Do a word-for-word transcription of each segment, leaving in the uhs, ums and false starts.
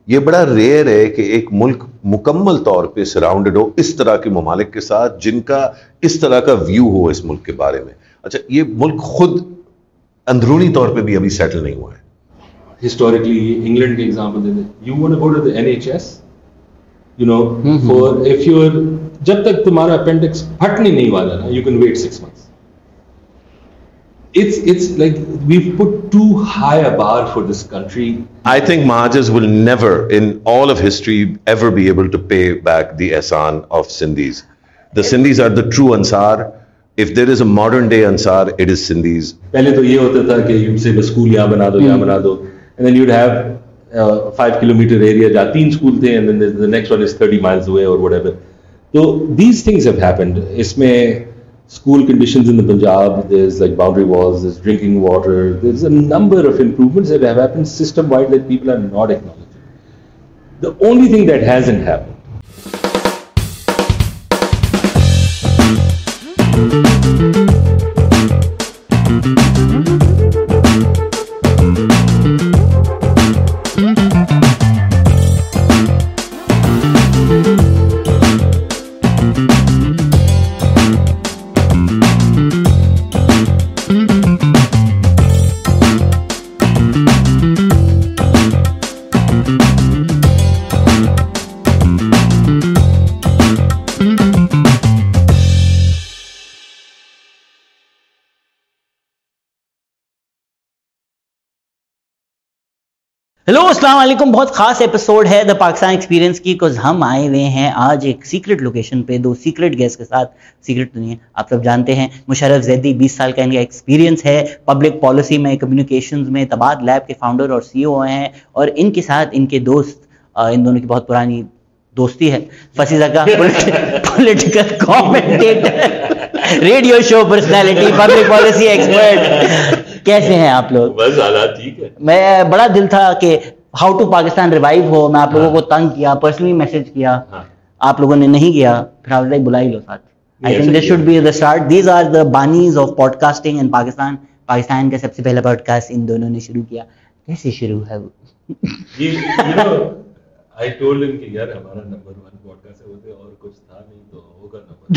ये बड़ा रेयर है कि एक मुल्क मुकम्मल तौर पे सराउंडेड हो इस तरह के ममालिक के साथ जिनका इस तरह का व्यू हो इस मुल्क के बारे में। अच्छा, ये मुल्क खुद अंदरूनी तौर पे भी अभी सेटल नहीं हुआ है। हिस्टोरिकली इंग्लैंड के एग्जांपल देते, you want to go to the NHS, you know, for if you are, जब तक तुम्हारा अपेंडिक्स फटने नहीं वाला ना, you can wait six months. It's it's like we've put too high a bar for this country. I think Mahajis will never, in all of history, ever be able to pay back the ehsan of Sindhis. The Sindhis are the true Ansar. If there is a modern day Ansar, it is Sindhis. पहले तो ये होता था कि you'd say बस school यहाँ बना दो, यहाँ बना दो, and then you'd have uh, five kilometer area जहाँ तीन स्कूल थे, and then the, the next one is thirty miles away or whatever. So these things have happened. इसमें school conditions in the Punjab, there's like boundary walls, there's drinking water, there's a number of improvements that have happened system-wide that people are not acknowledging. The only thing that hasn't happened hello अस्सलाम वालेकुम। बहुत खास episode है the Pakistan experience की, because हम आए हुए हैं आज एक सीक्रेट लोकेशन पे दो सीक्रेट गेस्ट के साथ। सीक्रेट तो नहीं है, आप सब जानते हैं। मुशर्रफ जैदी, बीस साल का इनका एक्सपीरियंस है पब्लिक पॉलिसी में, कम्युनिकेशंस में। तबाद लैब के फाउंडर और सीईओ हैं, और इनके साथ इनके दोस्त, इन दोनों की बहुत पुरानी दोस्ती है। Fasi Zaka, political commentator, radio show personality, public policy expert. कैसे हैं आप लोग? बस हालात ठीक है। मैं बड़ा दिल था कि हाउ टू पाकिस्तान रिवाइव हो, मैं आप लोगों को तंग किया, पर्सनली मैसेज किया, आप लोगों ने नहीं किया, फिर आप बुला ही लो साथ। I think this should be the start. These are the बानीज of podcasting in Pakistan. Pakistan का सबसे पहला पॉडकास्ट इन दोनों ने शुरू किया। कैसे शुरू है वो? I told him कि यार हमारा नंबर वन पॉडकास्ट है, वो और कुछ था नहीं तो होगा number.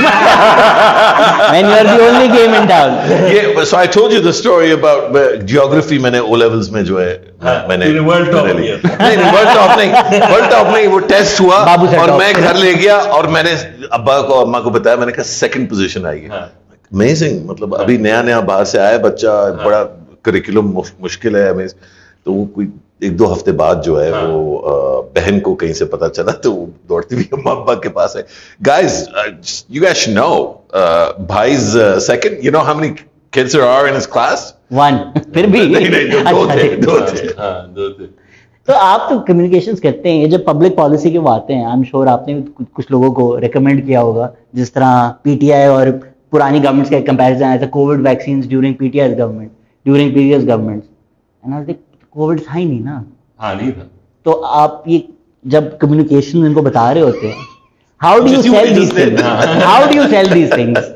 And you are the only game in town. Yeah, so I told you the story about geography. मैंने O levels में जो है मैंने वर्ल्ड टॉप नहीं नहीं वर्ल्ड टॉप नहीं वर्ल्ड टॉप नहीं वो टेस्ट हुआ और मैं घर ले गया और मैंने अब्बा को अम्मा को बताया, मैंने कहा सेकंड पोजीशन आई है। अमेजिंग, मतलब अभी नया नया बाहर से आया बच्चा, बड़ा करिकुलम मुश्किल है हमें, तो वो कोई एक दो हफ्ते बाद जो है हाँ. वो आ, बहन को कहीं से पता चला तो वो दौड़ती हुई अम्मा अब्बा के पास है। Guys, you guys should know, भाईज second, you know how many kids there are in his class? One. फिर भी नहीं नहीं दो, दो थे दो थे हां दो थे। तो आप तो कम्युनिकेशंस करते हैं, ये जब पब्लिक पॉलिसी के वो आते हैं, आई एम श्योर आपने भी कुछ लोगों को रिकमेंड किया होगा, जिस तरह पीटीआई और पुरानी गवर्नमेंट्स का कंपैरिजन आया था, COVID vaccines during PTI government, during previous governments, and I was like COVID था ही नहीं ना। हाँ नहीं था। तो आप ये जब कम्युनिकेशन इनको बता रहे होते हैं, how do you sell these things? How do you sell these things?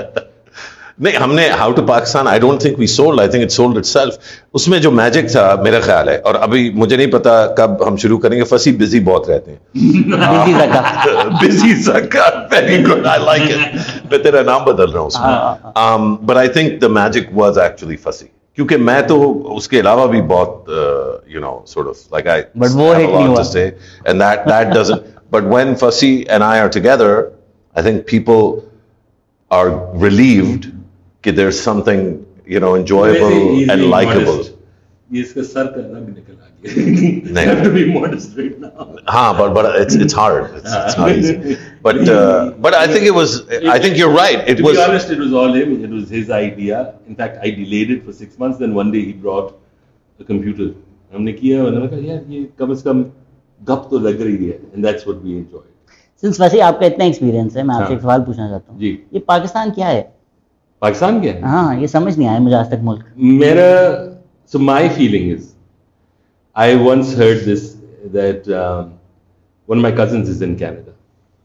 नहीं, हमने how to Pakistan, I don't think we sold, I think it sold itself. उसमें जो मैजिक था मेरा ख्याल है, और अभी मुझे नहीं पता कब हम शुरू करेंगे, फसी बिजी बहुत रहते हैं। Busy Zaka, busy Zaka, very good, I like it. मैं तेरा नाम बदल रहा हूँ उसमें, but I think the magic was actually Fasi, क्योंकि मैं तो उसके अलावा भी बहुत you know sort of like I but वो हिट नहीं हुआ, and that that doesn't, but when Fasi and I are together, I think people are relieved कि there is something you know enjoyable and likeable. ये इसका sir का रंग निकल आ गया। नहीं, have to be modest right now. हाँ, but but it's it's hard. It's, it's not easy. But uh, but I think it was. I think you're right. It to was. To be honest, it was all him. It was his idea. In fact, I delayed it for six months. Then one day he brought a computer. हमने किया, मैंने कहा यार ये कम से कम गप तो लग रही है, and that's what we enjoy. Since वैसे आपका इतना एक्सपीरियंस है, मैं आपसे एक सवाल पूछना चाहता हूँ। जी। ये पाकिस्तान क्या है? पाकिस्तान क्या है? हाँ, ये समझ नहीं आया मुझे आज तक मुल्क। मेरा so my feeling is, I once heard this that um, one of my cousins is in Canada,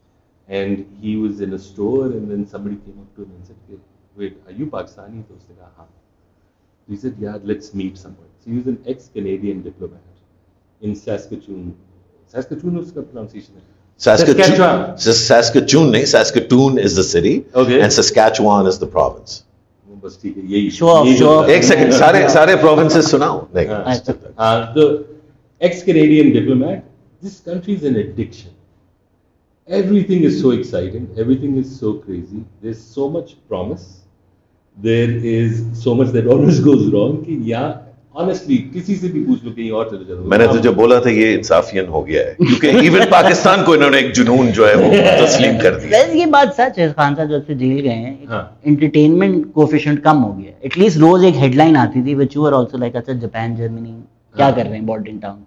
and he was in a store, and then somebody came up to him and said, "Wait, are you Pakistani?" तो उसने कहा हाँ. He said, "Yeah, let's meet somewhere." So he was an ex-Canadian diplomat, in Saskatoon. Saskatoon is the pronunciation. Saskatoon. Saskatoon, nahi, Saskatoon is the city, okay. and Saskatchewan is the province. बस ठीक है यही Sure, sure. एक second सारे सारे provinces सुनाओ नहीं हाँ the ex-Canadian diplomat, this country is an addiction. Everything is so exciting, everything is so crazy, there's so much promise, there is so much that always goes wrong कि यहाँ honestly किसी से भी पूछ लो कहीं और चले जाओ. मैंने तुझे बोला था ये इंसाफियन हो गया है क्योंकि इवन पाकिस्तान को इन्होंने एक जुनून जो है वो तस्लीम कर दिया. ये बात सच है. खान साहब जब से जेल गए हैं एंटरटेनमेंट कोएफिशिएंट कम हो गया. एटलीस्ट रोज एक हेडलाइन आती थी which you are also like अच्छा जापान जर्मनी क्या कर रहे हैं bordering towns.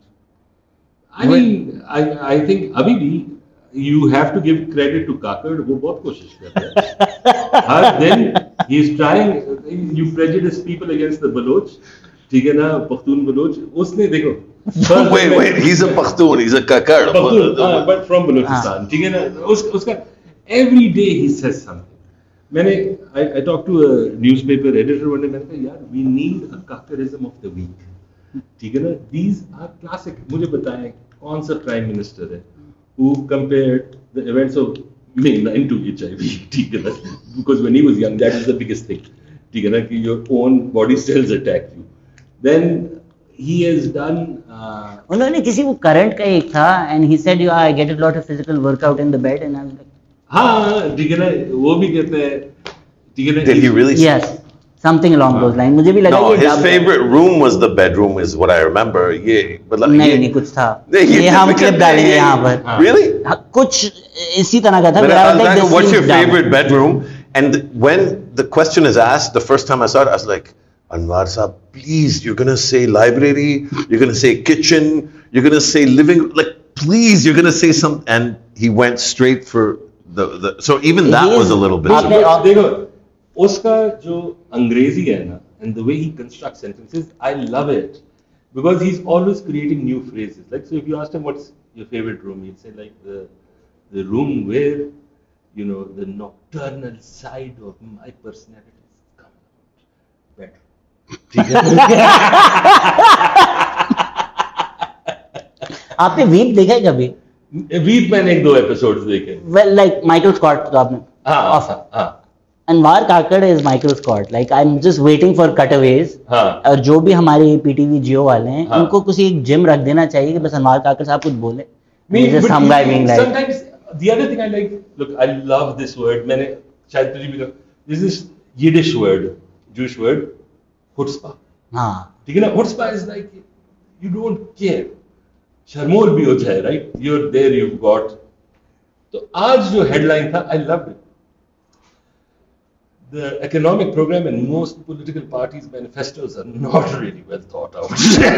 I mean I I think अभी भी you have to give credit to Kakad, वो बहुत कोशिश कर रहा है. Then he is trying. You prejudice people against the Baloch. ठीक है ना पख्तून बलोच उसने देखो wait wait he's a Pakhtun he's a Kakad uh, but from Balochistan ठीक है ना उस उसका every day he says something. मैंने I, I talked to a newspaper editor one day मैंने कहा यार we need a Kakarism of the week ठीक है ना. These are classic. मुझे बताएं कौन सा प्राइम मिनिस्टर है who compared the events of May nine to H I V ठीक है ना because when he was young that is the biggest thing ठीक है ना कि your own body cells attack you. Then he has done. Uh, उन्होंने किसी वो करंट का एक था and he said you I get a lot of physical workout in the bed and I was like. हाँ ठीक है ना वो भी कहते हैं ठीक है ना. Did he really? Yes, something along those lines. मुझे भी लगा no, his favorite room was the bedroom is what I remember. ये मतलब नहीं नहीं कुछ था. ये हम क्लिप डालेंगे यहाँ पर. Really? कुछ इसी तरह का था. Like, what's your favorite bedroom? And when the question is asked, the first time I saw it, I was like. Anwar Saab, please, you're going to say library, you're going to say kitchen, you're going to say living, like, please, you're going to say something. And he went straight for the, the so even that was a little bit. देखो, उसका जो अंग्रेजी है ना, and the way he constructs sentences, I love it. Because he's always creating new phrases. Like, so if you asked him what's your favorite room, he'd say like the, the room where, you know, the nocturnal side of my personality is coming out. Better. आपने Veep देखा है कभी? Weep मैंने एक दो episodes देखे. Well, like Michael Scott तो आपने. हाँ हाँ. Anwar Kakad is Michael Scott. Like I'm just waiting for cutaways. हाँ. और जो भी हमारे पीटीवी जियो वाले हैं, हाँ. उनको किसी एक जिम रख देना चाहिए कि बस Anwar Kakad साहब कुछ बोले. Just some guy being like. Sometimes the other thing I like, look, I love this word. मैंने शायद तुझे भी this is Yiddish word, Jewish word. Chutzpah. हाँ. ठीक है ना chutzpah is like you don't care. शर्मोर भी हो जाए right? You're there, you've got. तो आज जो headline था, I loved it. The economic program in most political parties' manifestos are not really well thought out.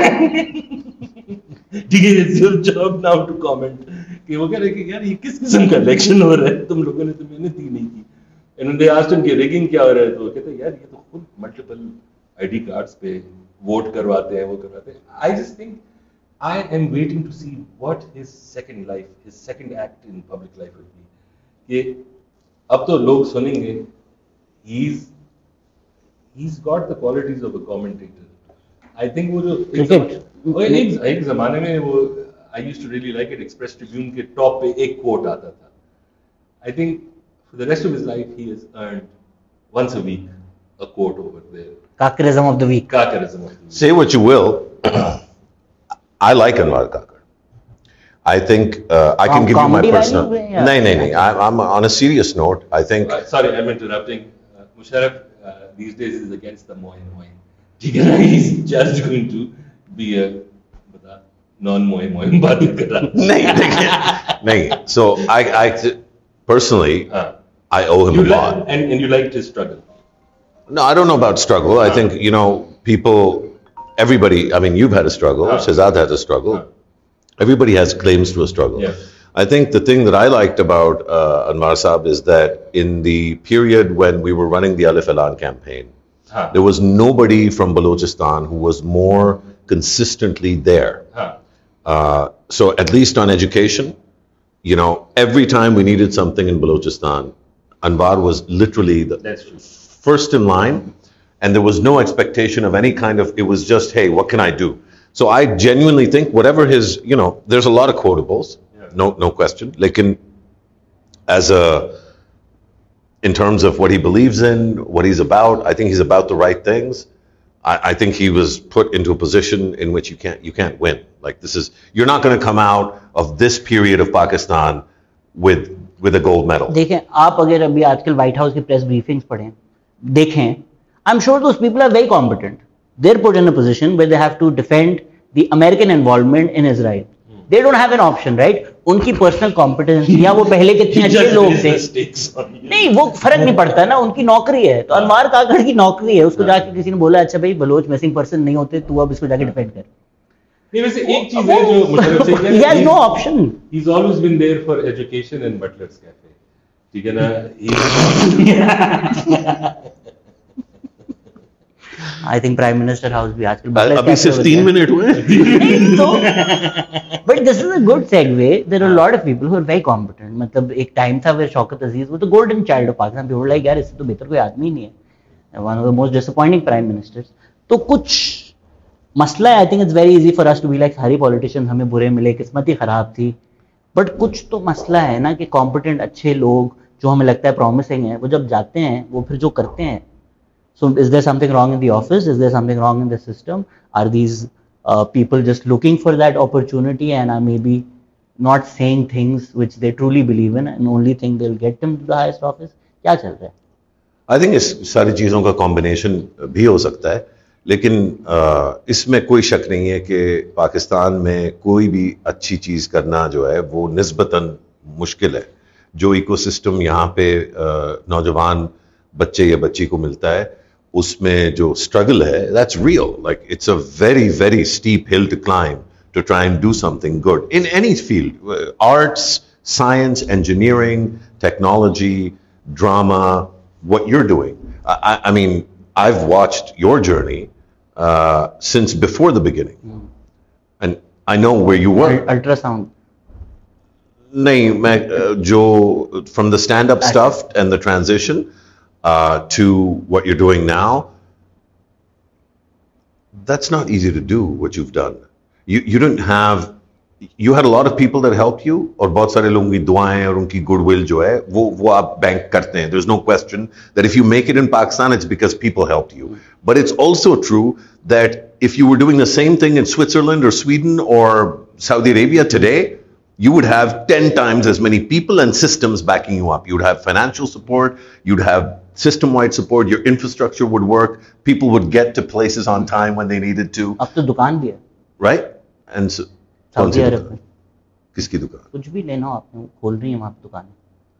ठीक है, it's your job now to comment. कि वो कह रहे कि यार ये किस किस्म का election हो रहा है? तुम लोगों ने तो मेहनत ही नहीं की. And they asked him कि rigging क्या हो रहा है? तो वो कहते यार ये तो खुद multiple I D cards पे वोट करवाते हैं वो करवाते हैं. I just think I am waiting to see what his second life, his second act in public life will be. कि अब तो लोग सुनेंगे he's he's got the qualities of a commentator. I think वो जो एक एक ज़माने में वो I used to really like it. Express Tribune के top पे एक quote आता था. I think for the rest of his life he has earned once a week a quote over there. Kakarism of the week. Kakarism of the week. Say what you will. I like Anwar Kakad. I think uh, I can um, give you my personal. Yeah. No, no, no. I'm on a serious note. I think. Uh, sorry, I'm interrupting. Uh, Musharraf uh, these days is against the Moy Moy. He's just going to be a non-Moy Moy. No, so I, I personally, uh, I owe him a lot. Like, and, and you liked his struggle. No, I don't know about struggle. I think, you know, people, everybody, I mean, you've had a struggle, uh, Shehzad had a struggle. Uh, everybody has claims to a struggle. Yeah. I think the thing that I liked about uh, Anwar Saab is that in the period when we were running the Alif Elan campaign, uh, there was nobody from Balochistan who was more consistently there. Uh, uh, so at least on education, you know, every time we needed something in Balochistan, Anwar was literally the That's true. first in line, and there was no expectation of any kind of, it was just, hey, what can I do? So I genuinely think whatever his, you know, there's a lot of quotables, yeah. no no question. Lekin as a, in terms of what he believes in, what he's about, I think he's about the right things. I, I think he was put into a position in which you can't you can't win. Like this is, you're not going to come out of this period of Pakistan with with a gold medal. देखें, आप अगर अभी आजकल White House की press briefings पढ़ें, देखें, I am sure those people are very competent. They're put in a position where they have to defend the American involvement in Israel. They don't have an option, right? उनकी personal competence या वो पहले कितने अच्छे लोग थे, नहीं वो फर्क नहीं पड़ता ना, उनकी नौकरी है. तो अनवार काकड़ की नौकरी है, उसको जाके किसी ने बोला अच्छा भाई बलोच मिसिंग पर्सन नहीं होते, तू अब इसको जाके डिफेंड कर. नहीं, वैसे एक चीज है जो मुशर्रफ से he has no option. He's always been there for education and Butler's Cafe. ठीक है ना? I think Prime Minister House भी आजकल अभी सिर्फ तीन मिनट हुए. तो but this is a good segue. There are a lot of people who are very competent. मतलब एक टाइम था where शौकत अजीज वो तो golden child of Pakistan. People were like यार इससे तो बेहतर कोई आदमी नहीं है. One of the most disappointing prime ministers. तो कुछ मसला है. I think it's very easy for us to be like सारी politicians हमें बुरे मिले, किस्मत ही खराब थी. But कुछ तो मसला है ना कि competent अच्छे लोग जो हमें लगता है promising है, वो जब जाते हैं वो फिर जो करते हैं. So is there something wrong in the office? Is there something wrong in the system? Are these uh, people just looking for that opportunity and are maybe not saying things which they truly believe in and only think they'll get them to the highest office? क्या चल रहा है? I think इस सारी चीज़ों का combination भी हो सकता है, लेकिन uh, इसमें कोई शक नहीं है कि पाकिस्तान में कोई भी अच्छी चीज़ करना जो है वो निस्बतन मुश्किल है. जो इकोसिस्टम यहाँ पे uh, नौजवान बच्चे या बच्ची को मिलता है उसमें जो स्ट्रगल है, that's real. Like it's a very very steep hill to climb to try and do something good in any field, arts, science, engineering, technology, drama, what you're doing. I, I mean, I've watched your journey uh, since before the beginning, mm. and I know where you were. Ultrasound. नहीं, मैं जो from the stand-up stuff and the transition. Uh, to what you're doing now, that's not easy to do what you've done. You you didn't have, you had a lot of people that helped you, और बहुत सारे लोगों की दुआएं और उनकी goodwill जो है वो वो आप बैंक करते हैं. There's no question that if you make it in Pakistan, it's because people helped you. But it's also true that if you were doing the same thing in Switzerland or Sweden or Saudi Arabia today, you would have ten times as many people and systems backing you up. You would have financial support, you'd have system-wide support, your infrastructure would work, people would get to places on time when they needed to. अब तो दुकान भी है. Right? And so, Saudi Arab में. किसकी दुकान? कुछ भी लेना हो आपने खोल रही है वहाँ पे दुकान.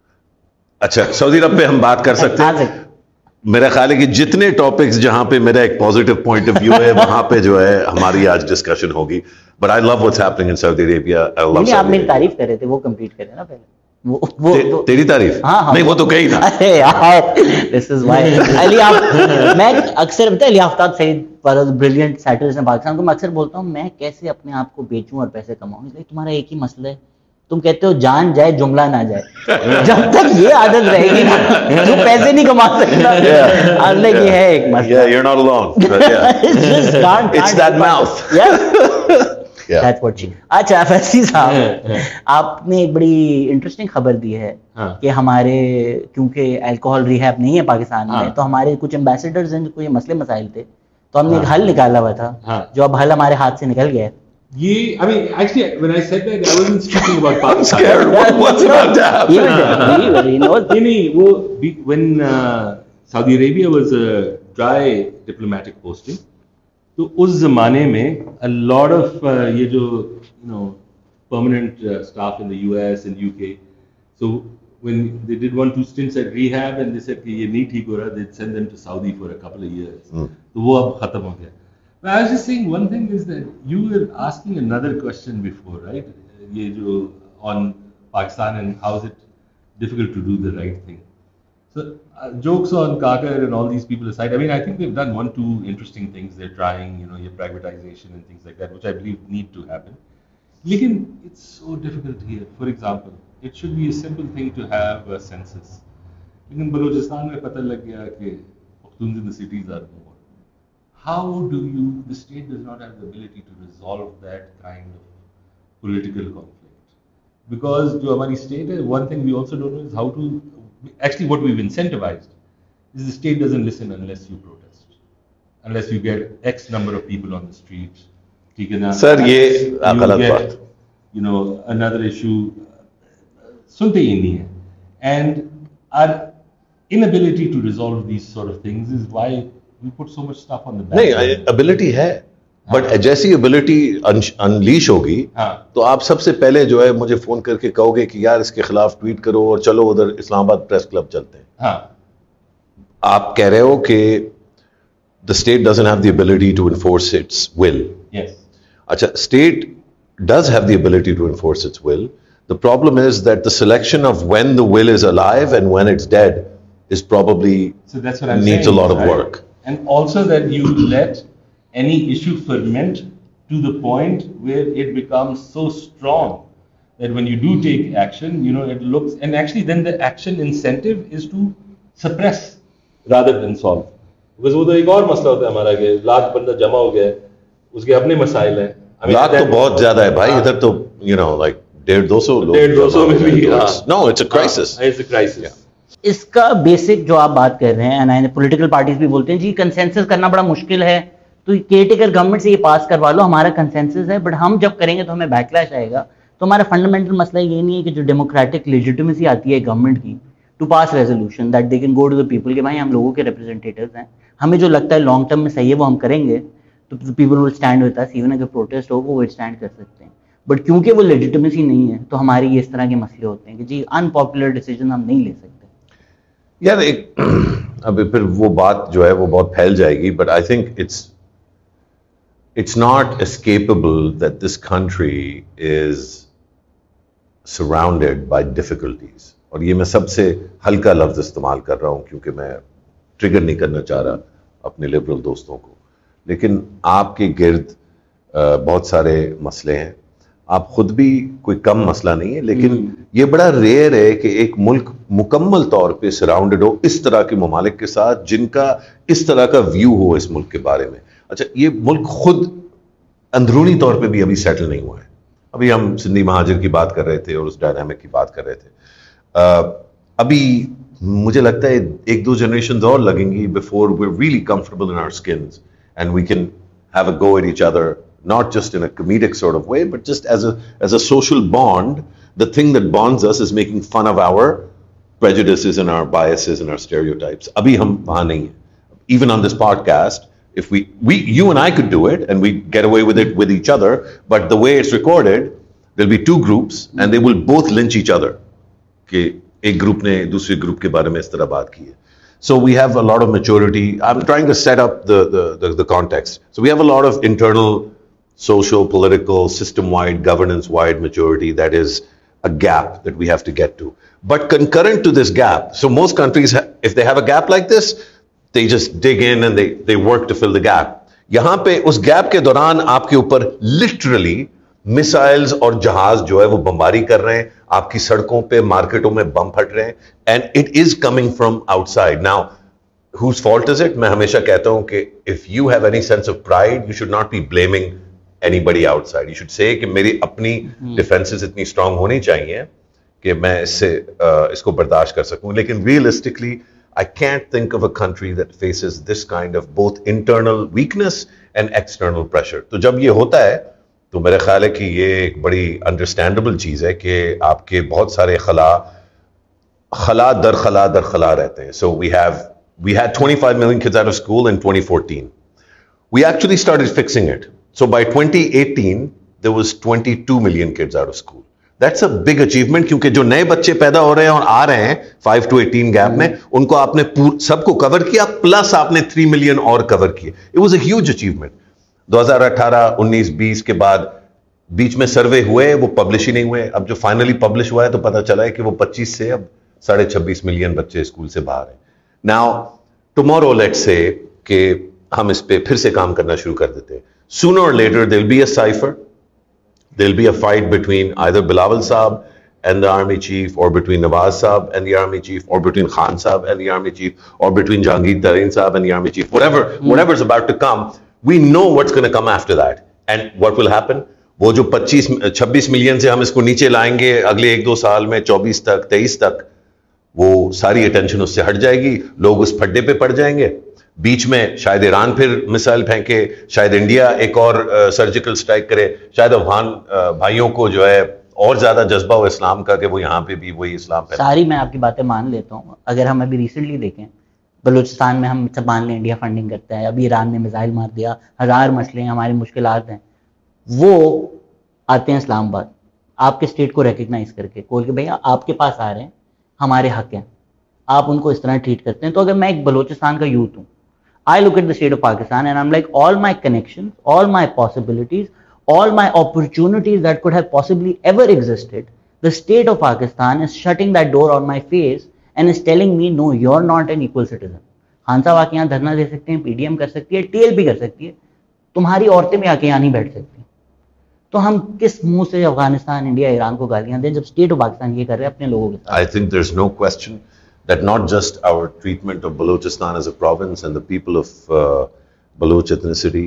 अच्छा, सऊदी अरब पे हम बात कर सकते हैं. मेरा ख्याल है कि जितने टॉपिक्स जहां पे मेरा एक पॉजिटिव पॉइंट ऑफ व्यू है वहां पे जो है हमारी आज डिस्कशन होगी. But I love what's happening in Saudi Arabia. I love. नहीं, आप मेरी तारीफ कर रहे थे, वो कंप्लीट करें ना पहले. वो वो ते, तेरी तारीफ? हाँ, हाँ, नहीं वो तो कही ना. अरे यार, दिस इज व्हाई अली आप मैं अक्सर पता है Ali Aftab Saeed one of the brilliant satirists in Pakistan को मैं अक्सर बोलता हूँ मैं कैसे अपने आप को बेचूं और पैसे कमाऊं. इसलिए तुम्हारा एक ही मसला है, तुम कहते हो जान जाए जुमला ना जाए. जब तक ये आदत रहेगी तो पैसे नहीं कमा सकता. अल्लाह की है एक मसला. Yeah, you're not alone. But yeah. It's just can't, It's can't that mouth. Yeah. Yeah. That's what she. अच्छा फैसी साहब, आपने एक बड़ी इंटरेस्टिंग खबर दी है कि हमारे क्योंकि अल्कोहल रिहैब नहीं है पाकिस्तान में, तो हमारे कुछ एम्बेसडर्स हैं जिनको ये मसले मसाइल थे, तो हमने एक हल निकाला हुआ था, जो अब हल हमारे हाथ से निकल गया है. ये, I mean, actually, when I said that, I wasn't speaking about Pakistan. I'm scared. What, what's about to happen? नहीं नहीं वो when uh, Saudi Arabia was a dry diplomatic posting, तो उस जमाने में a lot of uh, ये जो you know permanent uh, staff in the U S and U K, so when they did one two stints at rehab and they said कि ये नहीं ठीक हो रहा, they'd send them to Saudi for a couple of years. mm. तो वो अब खत्म हो गया. But I was just saying one thing is that you were asking another question before, right? ये जो on Pakistan and how is it difficult to do the right thing. So uh, jokes on Kakar and all these people aside, I mean, I think they've done one, two interesting things. They're trying, you know, your privatization and things like that, which I believe need to happen. Lekin it's so difficult here. For example, it should be a simple thing to have a census. Lekin Balochistan में पता लग गया कि Pakhtuns in the cities are more. how do you, the state does not have the ability to resolve that kind of political conflict. Because जो हमारी state है, one thing we also don't know is how to, actually what we've incentivized is the state doesn't listen unless you protest, unless you get X number of people on the street. ठीक है ना? Sir, ये गलत बात. You know, another issue, सुनते ही नहीं है. And our inability to resolve these sort of things is why we put so much stuff on the back. नहीं, ability है, but जैसी ability unleash होगी, तो आप सबसे पहले जो है मुझे फोन करके कहोगे कि यार इसके खिलाफ ट्वीट करो और चलो उधर इस्लामाबाद प्रेस क्लब चलते हैं. हाँ. आप कह रहे हो कि the state doesn't have the ability to enforce its will. Yes. अच्छा, state does have the ability to enforce its will. The problem is that the selection of when the will is alive and when it's dead is probably so that's what I'm needs saying, a lot of right? work. And also that you let any issue ferment to the point where it becomes so strong that when you do take action, you know, it looks, and actually then the action incentive is to suppress rather than solve. Because वो तो एक और मसला होता है हमारा कि लाख बंदा जमा हो गया है, उसके अपने मसाइल हैं. लाख तो बहुत ज्यादा है भाई, इधर तो you know like डेढ़ दो सौ लोग. डेढ़ दो सौ में भी. No, it's a crisis. It's a crisis. Yeah. इसका बेसिक जो आप बात कर रहे हैं, एंड पॉलिटिकल पार्टीज भी बोलते हैं जी कंसेंसस करना बड़ा मुश्किल है, तो केयरटेकर गवर्नमेंट से ये पास करवा लो, हमारा कंसेंसस है, बट हम जब करेंगे तो हमें बैकलैश आएगा. तो हमारा फंडामेंटल मसला ये नहीं है कि जो डेमोक्रेटिक लेजिटिमेसी आती है गवर्नमेंट की to pass resolution that they can go to the people, कि भाई हम लोगों के रिप्रेजेंटेटिव्स हैं, हमें जो लगता है लॉन्ग टर्म में सही है वो हम करेंगे, तो people will stand with us, even अगर प्रोटेस्ट हो वो स्टैंड कर सकते हैं. बट क्योंकि वो लेजिटिमेसी नहीं है तो हमारे ये इस तरह के मसले होते हैं कि जी अनपॉपुलर डिसीजन हम नहीं ले सकते. यार एक अभी फिर वो बात जो है वो बहुत फैल जाएगी, but I think it's it's not escapable that this country is surrounded by difficulties. और ये मैं सबसे हल्का लफ्ज इस्तेमाल कर रहा हूं क्योंकि मैं ट्रिगर नहीं करना चाह रहा अपने लिबरल दोस्तों को, लेकिन आपके गिर्द बहुत सारे मसले हैं. आप खुद भी कोई कम मसला नहीं है, लेकिन ये बड़ा रेयर है कि एक मुल्क मुकम्मल तौर पे सराउंडेड हो इस तरह के ममालिक के साथ जिनका इस तरह का व्यू हो इस मुल्क के बारे में. अच्छा, ये मुल्क खुद अंदरूनी तौर पे भी अभी सेटल नहीं हुआ है. अभी हम सिंधी महाजिर की बात कर रहे थे और उस डायनामिक की बात कर रहे थे. uh, अभी मुझे लगता है एक दो जनरेशन और लगेंगी before we are really comfortable in our skins and we can have a go at each other, not just in a comedic sort of way, but just as a as a social bond. The thing that bonds us is making fun of our prejudices and our biases and our stereotypes. Abhi hum wahan nahi hai. Even on this podcast, if we we you and I could do it and we get away with it with each other, but the way it's recorded, there'll be two groups and they will both lynch each other. कि एक group ने दूसरे group के बारे में इस तरह बात की है. So we have a lot of maturity. I'm trying to set up the the the, the context. So we have a lot of internal social, political, system-wide, governance-wide maturity that is a gap that we have to get to. But concurrent to this gap, so most countries, if they have a gap like this, they just dig in and they, they work to fill the gap. यहाँ पे उस gap के दौरान आपके ऊपर literally missiles और जहाज जो है वो बमबारी कर रहे हैं, आपकी सड़कों पे मार्केटों में बम फट रहे हैं, and it is coming from outside. Now, whose fault is it? मैं हमेशा कहता हूं कि if you have any sense of pride, you should not be blaming anybody outside. You should say कि मेरी अपनी डिफेंसेस इतनी स्ट्रांग होनी चाहिए कि मैं इससे uh, इसको बर्दाश्त कर सकूं. लेकिन realistically, I can't think of a country that faces this kind of both internal weakness and external pressure. तो जब ये होता है तो मेरा ख्याल है कि ये एक बड़ी अंडरस्टैंडेबल चीज है कि आपके बहुत सारे खला खला दर खला दर खला रहते हैं. So we have we had twenty-five million kids out of school in twenty fourteen. We actually started fixing it. So by twenty eighteen, there was twenty-two million kids out of school. That's a big achievement क्योंकि जो नए बच्चे पैदा हो रहे हैं और आ रहे हैं five to eighteen गैप में, उनको आपने सबको कवर किया, प्लस आपने three million और कवर किए. It was a huge achievement. twenty eighteen, nineteen, twenty के बाद बीच में सर्वे हुए, वो पब्लिश ही नहीं हुए. अब जो फाइनली पब्लिश हुआ है तो पता चला है कि वो पच्चीस से अब साढ़े छब्बीस मिलियन बच्चे स्कूल से बाहर हैं. नाउ टुमारो लेट्स से कि हम इस पे फिर से काम करना शुरू कर देते हैं. Sooner or later, there'll be a cipher. There'll be a fight between either Bilawal Saab and the army chief, or between Nawaz Saab and the army chief, or between Khan Saab and the army chief, or between Jahangir Tareen Saab and the army chief, whatever, mm. whatever is about to come, we know what's going to come after that. And what will happen? वो जो पच्चीस छब्बीस million से हम इसको नीचे लाएंगे अगले एक दो साल में, चौबीस तक, तेईस तक, वो सारी अटेंशन उससे हट जाएगी, लोग उस फड्डे पे पड़ जाएंगे. बीच में शायद ईरान फिर मिसाइल फेंके, शायद इंडिया एक और सर्जिकल स्ट्राइक करे, शायद अफगान भाइयों को जो है और ज्यादा जज्बा हो इस्लाम का कि वो यहाँ पे भी वही इस्लाम है. सारी मैं आपकी बातें मान लेता हूँ. अगर हम अभी रिसेंटली देखें, बलूचिस्तान में हम सब मान लें इंडिया फंडिंग करता है, अभी ईरान ने मिसाइल मार दिया, हजार मसले हैं, हमारी मुश्किलात हैं, वो आते हैं इस्लामाबाद आपके स्टेट को रिकग्नाइज करके, बोल के भैया आपके पास आ रहे हैं, हमारे हक हैं, आप उनको इस तरह ट्रीट करते हैं. तो अगर मैं एक बलूचिस्तान का यूथ हूँ, I look at the state of Pakistan and I'm like, all my connections, all my possibilities, all my opportunities that could have possibly ever existed, the state of Pakistan is shutting that door on my face and is telling me, no, you're not an equal citizen. Khan साहब आके यहाँ धरना दे सकते हैं, PDM कर सकती है, TLP कर सकती है, तुम्हारी औरतें भी आके यहाँ नहीं बैठ सकती. तो हम किस मुंह से अफगानिस्तान, इंडिया, ईरान को गालियां दें जब स्टेट ऑफ पाकिस्तान ये कर रहे हैं अपने लोगों के साथ? I think there's no question that not just our treatment of Balochistan as a province and the people of uh, Baloch ethnicity,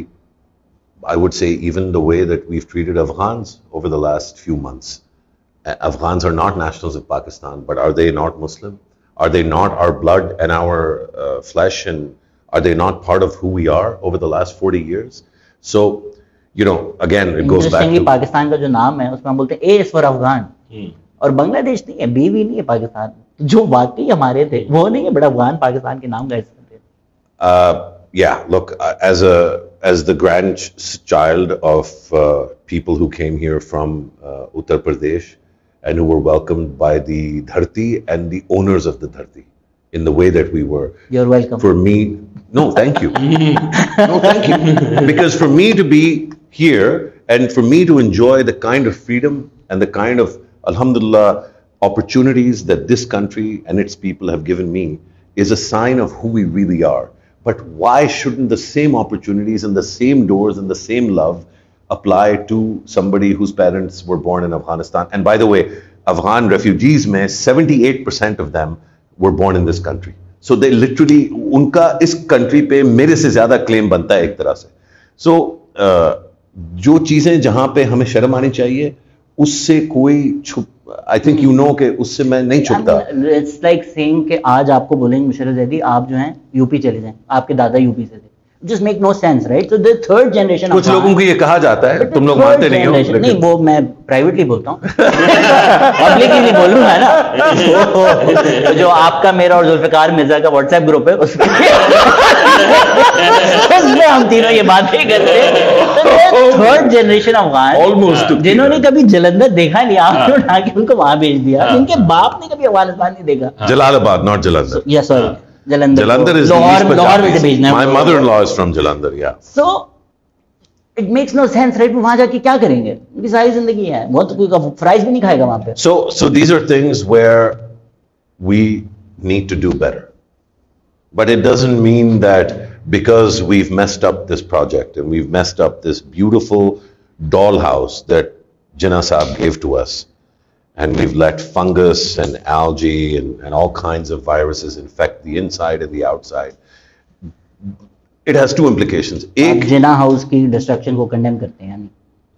I would say even the way that we've treated Afghans over the last few months. Uh, Afghans are not nationals of Pakistan, but are they not Muslim? Are they not our blood and our uh, flesh, and are they not part of who we are over the last forty years? So, you know, again, it goes back to... Pakistan का जो नाम है उसमें हम बोलते हैं ए is for Afghan, और बांग्लादेश नहीं है, बीवी नहीं है पाकिस्तान. जो वाकई हमारे थे वो नहीं है, बड़ा अफगान पाकिस्तान के नाम का हिस्सा थे. Uh, yeah, look, uh, as a as the grandchild of uh, people who came here from uh, Uttar Pradesh and who were welcomed by the Dharti and the owners of the Dharti in the way that we were. You're welcome. For me, no, thank you. No, thank you. Because for me to be here and for me to enjoy the kind of freedom and the kind of, alhamdulillah, opportunities that this country and its people have given me is a sign of who we really are. But why shouldn't the same opportunities and the same doors and the same love apply to somebody whose parents were born in Afghanistan? And by the way, Afghan refugees mein seventy-eight percent of them were born in this country. So they literally, unka is country pe mere se zyada claim banta hai ek tarah se. So uh, जो चीजें जहां पे हमें शर्म आनी चाहिए उससे कोई छुप, I think you know कि उससे मैं नहीं छुपता. It's like saying कि आज आपको बोलेंगे मुशर्रफ ज़ैदी आप जो हैं यूपी चले जाएं, आपके दादा यूपी से थे. Just make no sense, right? So the third generation. कुछ लोगों को ये कहा जाता है, तुम लोग मानते नहीं हो. नहीं, वो मैं प्राइवेटली बोलता हूँ, पब्लिकली नहीं बोल रहा है ना. जो आपका, मेरा और जुल्फिकार मिर्जा का व्हाट्सएप ग्रुप है उसमें उसमें हम तीनों ये बातें करते हैं. थर्ड जनरेशन अफगान ऑलमोस्ट जिन्होंने कभी जलंधर देखा नहीं, आपने उठा के उनको वहां भेज दिया. जिनके बाप ने कभी अफगानिस्तान नहीं देखा. Jalalabad, not Jalandhar. Yes, sorry, Jalandhar. Jalandhar is Lahore, Lahore में से भेजना. My mother-in-law is from Jalandhar, yeah. So it makes no sense, right? वहाँ जाके क्या करेंगे? उनकी सारी जिंदगी है, बहुत कोई फ्राइज भी नहीं खाएगा वहाँ पे. So so these are things where we need to do better, but it doesn't mean that because we've messed up this project and we've messed up this beautiful dollhouse that Jinnah Saab gave to us, and we've let fungus and algae and, and all kinds of viruses infect the inside and the outside. It has two implications. एक Jinnah house की destruction को condemn करते हैं.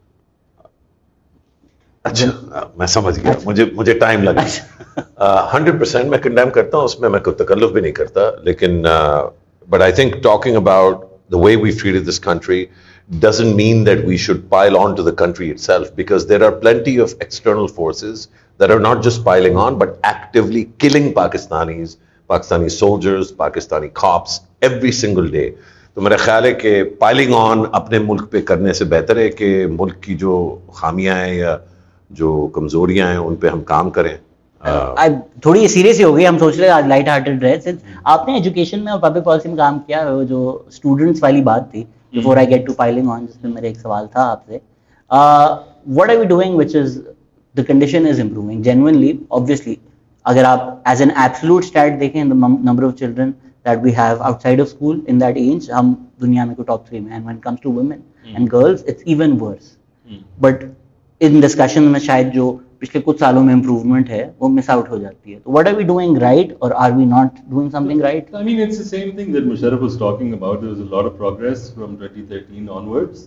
अच्छा, मैं समझ गया. मुझे मुझे टाइम लगा. हंड्रेड परसेंट मैं कंडेम करता हूँ, उसमें मैं कोई तकल्लुफ भी नहीं करता. लेकिन but I think talking about the way we've treated this country doesn't mean that we should pile on to the country itself, because there are plenty of external forces that are not just piling on but actively killing Pakistanis, Pakistani soldiers, Pakistani cops every single day. तो मेरा ख्याल है कि piling on अपने मुल्क पे करने से बेहतर है कि मुल्क की जो खामियां हैं या जो कमजोरियां हैं उन पे हम काम करें. uh, थोड़ी सीरियस हो गई, हम सोच रहे आज लाइट हार्टेड रहे. आपने एजुकेशन में और पब्लिक पॉलिसी में काम किया, जो स्टूडेंट्स वाली बात थी, before I get to piling on, जिसमें मेरा एक सवाल था आपसे, what are we doing which is the condition is improving genuinely? Obviously, अगर आप as an absolute stat देखें, the number of children that we have outside of school in that age, हम दुनिया में को top three में, and when it comes to women mm. and girls, it's even worse. Mm. But in discussion में शायद जो पिछले कुछ सालों में इम्प्रूवमेंट है वो मिस आउट हो जाती है. तो what are we doing right और are we not doing something right? I mean, it's the same thing that Musharraf was talking about. There was a lot of progress from twenty thirteen onwards.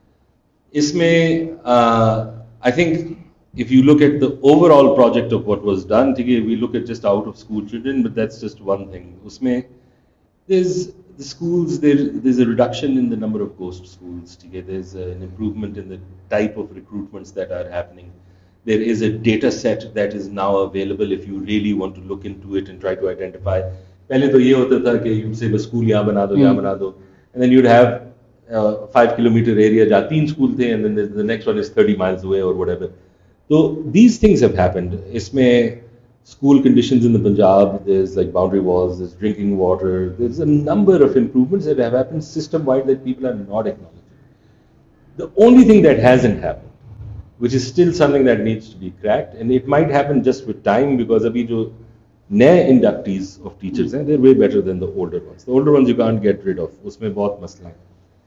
इसमें uh, I think if you look at the overall project of what was done, we look at just out of school children, but that's just one thing. उसमें there's the schools, there, there's a reduction in the number of ghost schools. There's an improvement in the type of recruitments that are happening. There is a data set that is now available if you really want to look into it and try to identify. पहले तो ये होता था कि you'd say बस school यहाँ बना दो यहाँ बना दो, and then you'd have uh, five kilometer area जहाँ तीन स्कूल थे, and then the, the next one is thirty miles away or whatever. So these things have happened. इसमें school conditions in the Punjab, there's like boundary walls, there's drinking water, there's a number of improvements that have happened system-wide that people are not acknowledging. The only thing that hasn't happened, which is still something that needs to be cracked, and it might happen just with time, because abhi jo नए inductees of teachers हैं, they're way better than the older ones. The older ones you can't get rid of. उसमें बहुत मसला है.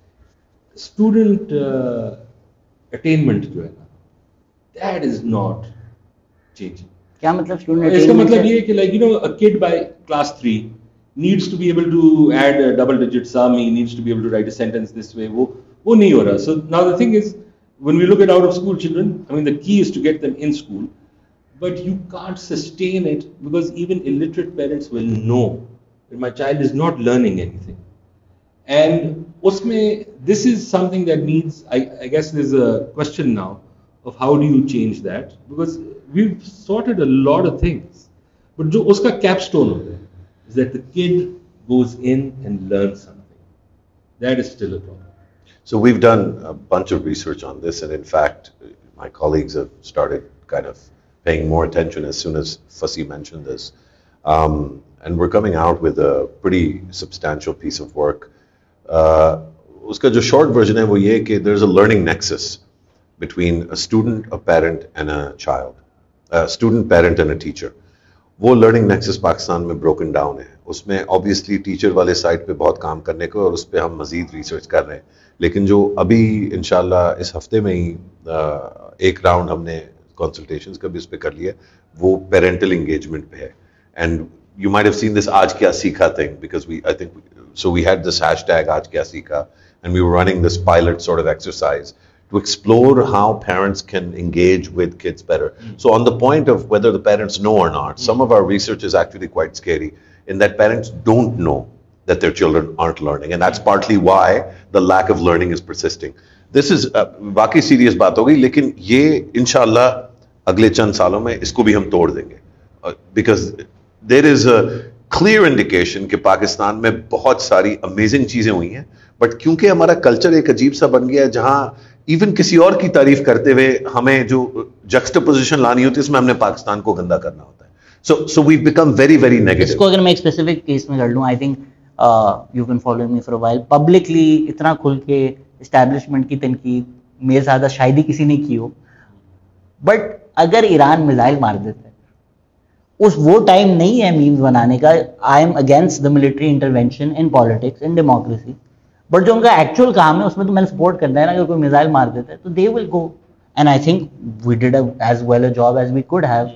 Student uh, attainment जो है ना, that is not changing. क्या मतलब student attainment? इसका मतलब ये है कि like you know a kid by class three needs to be able to add a double digit sum. He needs to be able to write a sentence this way. वो वो नहीं हो रहा. So now the thing is, when we look at out of school children, I mean the key is to get them in school. But you can't sustain it because even illiterate parents will know that my child is not learning anything. And usme, this is something that needs, I, I guess there's a question now of how do you change that? Because we've sorted a lot of things. But jo uska capstone hota hai, is that the kid goes in and learns something. That is still a problem. So we've done a bunch of research on this, and in fact, my colleagues have started kind of paying more attention as soon as Fasi mentioned this. Um, and we're coming out with a pretty substantial piece of work. Uh, uska jo short version hai wo ye कि there's a learning nexus between a student, a parent and a child. A student, parent and a teacher. वो learning nexus Pakistan में broken down है. उसमें obviously teacher वाले side पे बहुत काम करने को और उस पे हम मज़ीद research कर रहे हैं. लेकिन जो अभी इंशाल्लाह इस हफ्ते में ही एक राउंड हमने consultations का भी उस पे कर लिया, वो parental engagement पे है. And you might have seen this आज क्या सीखा thing, because we I think so we had this hashtag आज क्या सीखा, and we were running this pilot sort of exercise to explore how parents can engage with kids better. Mm. So on the point of whether the parents know or not, mm. some of our research is actually quite scary in that parents don't know that their children aren't learning, and that's partly why the lack of learning is persisting. This is वाकई serious बात होगी, लेकिन ये इंशाल्लाह अगले चंद सालों में इसको भी हम तोड़ देंगे, because there is a clear indication कि पाकिस्तान में बहुत सारी amazing चीजें हुई हैं, but क्योंकि हमारा कल्चर एक अजीब सा बन गया है जहां इवन किसी और की तारीफ करते हुए हमें जो juxtaposition लानी होती है उसमें हमने पाकिस्तान को गंदा करना होता है. So so we've become very very negative. इसको अगर मैं एक specific case में कर लूँ, I think uh, you've been following me for a while. Publicly इतना खुल के establishment की तनकीद मेरे साथ शायद ही किसी ने की हो, but अगर ईरान मिसाइल मार देता है, उस वो टाइम नहीं है मीम्स बनाने का. I am against the military intervention in politics in democracy, but जो उनका एक्चुअल काम है उसमें तो मैंने सपोर्ट करना है ना. अगर कोई मिसाइल मार देता है तो they will go, and I think we did as well a job as we could have.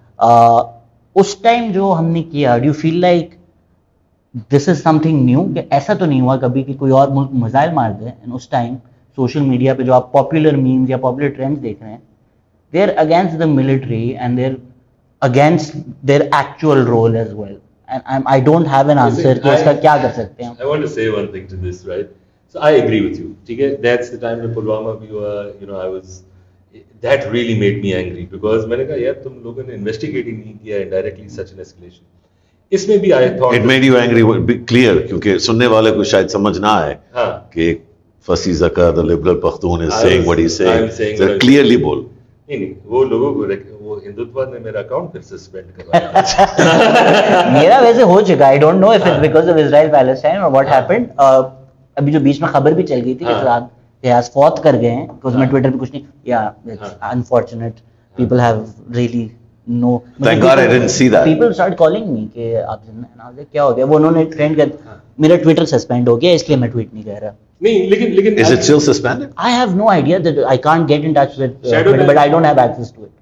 उस टाइम जो हमने किया, do you feel like this is something new? कि ऐसा तो नहीं हुआ कभी कि कोई और मुल्क मिसाइल मार दे, एंड उस टाइम सोशल मीडिया पे जो आप पॉपुलर मीम्स या पॉपुलर ट्रेंड्स देख रहे हैं, they're against the military and they're against their actual role as well. And I'm, I don't have an answer to इसका क्या कर सकते हैं. I want to say one thing to this, right? So I agree with you. ठीक है, that's the time when Pulwama भी हुआ, you know, I was, that really made me angry because मैंने कहा यार तुम लोगों ने investigate ही नहीं किया indirectly such an escalation. इसमें भी I thought it made you angry, be clear, क्योंकि सुनने वाले को शायद समझ ना आए कि फसी Zaka the liberal Pakhtun is saying what he's saying. So clearly बोल. नहीं नहीं वो लोगों को वो हिंदुत्ववाद ने मेरा अकाउंट फिर सस्पेंड करवाया. मेरा वैसे हो चुका. I don't know if it's because of Israel Palestine और व्हाट हैपेंड. अभी जो बीच में खबर भी चल गई थी कि इजराइल रियाज फौत कर गए हैं, बिकॉज़ मैं ट्विटर पे कुछ नहीं, या it's unfortunate, people have really no. Thank God I didn't see that. People start calling me कि आप जिन्ना क्या हो गया, वो उन्होंने ट्रेंड कर, मेरा ट्विटर सस्पेंड हो गया इसलिए मैं ट्वीट नहीं कर रहा. नहीं लेकिन लेकिन is it still suspended? I have no idea that I can't get in touch with uh, Twitter, but I don't have access to it.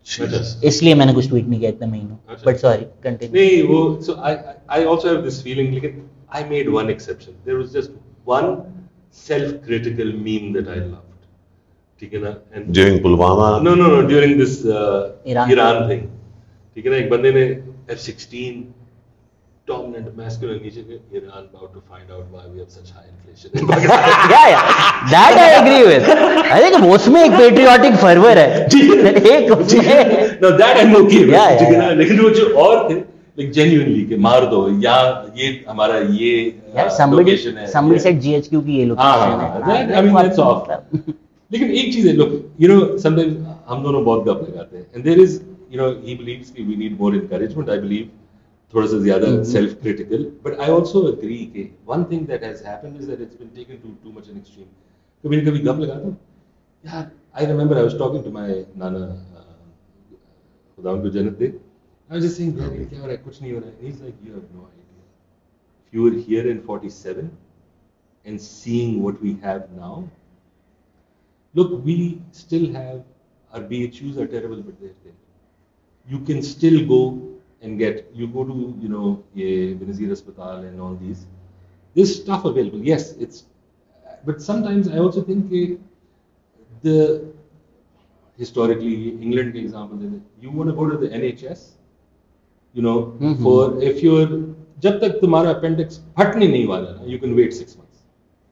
इसलिए मैंने कुछ ट्वीट नहीं किया इतने महीनों, बट सॉरी कंटिन्यू। नहीं वो so I I also have this feeling, लेकिन I made one exception. There was just one self-critical meme that I loved. ठीक है ना? And during Pulwama? No no no during this uh, Iran. Iran thing. ठीक है ना? एक बंदे ने F sixteen dominant masculine नीचे के Iran about to find out why we have such high inflation in Pakistan. yeah yeah that I agree with. I think उसमें एक patriotic fervor है, एक उसमें no that I'm okay with. yeah, yeah, yeah. लेकिन वो जो और थे like genuinely के मार दो या ये हमारा ये yeah, somebody somebody said G H Q की ये location है, that I mean that's off. लेकिन एक चीज है, look you know sometimes हम दोनों बहुत गप लगाते हैं and there is you know he believes कि we need more encouragement. I believe थोड़ा सा ज्यादा self critical, but I also agree कि one thing that has happened is that it's been taken to too much an extreme. कभी कभी गप लगाता हूँ यार. I remember I was talking to my नाना खुदा उनको जन्नत दे. आई वाज जस्ट सेइंग यार क्या हो रहा है, कुछ नहीं हो रहा है. He is like you have no idea. If you were here in forty-seven and seeing what we have now, look we still have our B H Us are terrible but they are there. You can still go and get, you go to, you know, ye Benazir Hospital and all these, this stuff available. Yes, it's, but sometimes I also think uh, the, historically, England ke example, you want to go to the N H S, you know, mm-hmm. for, if you're, jab tak tumhara appendix phatne nahi wala na, you can wait six months.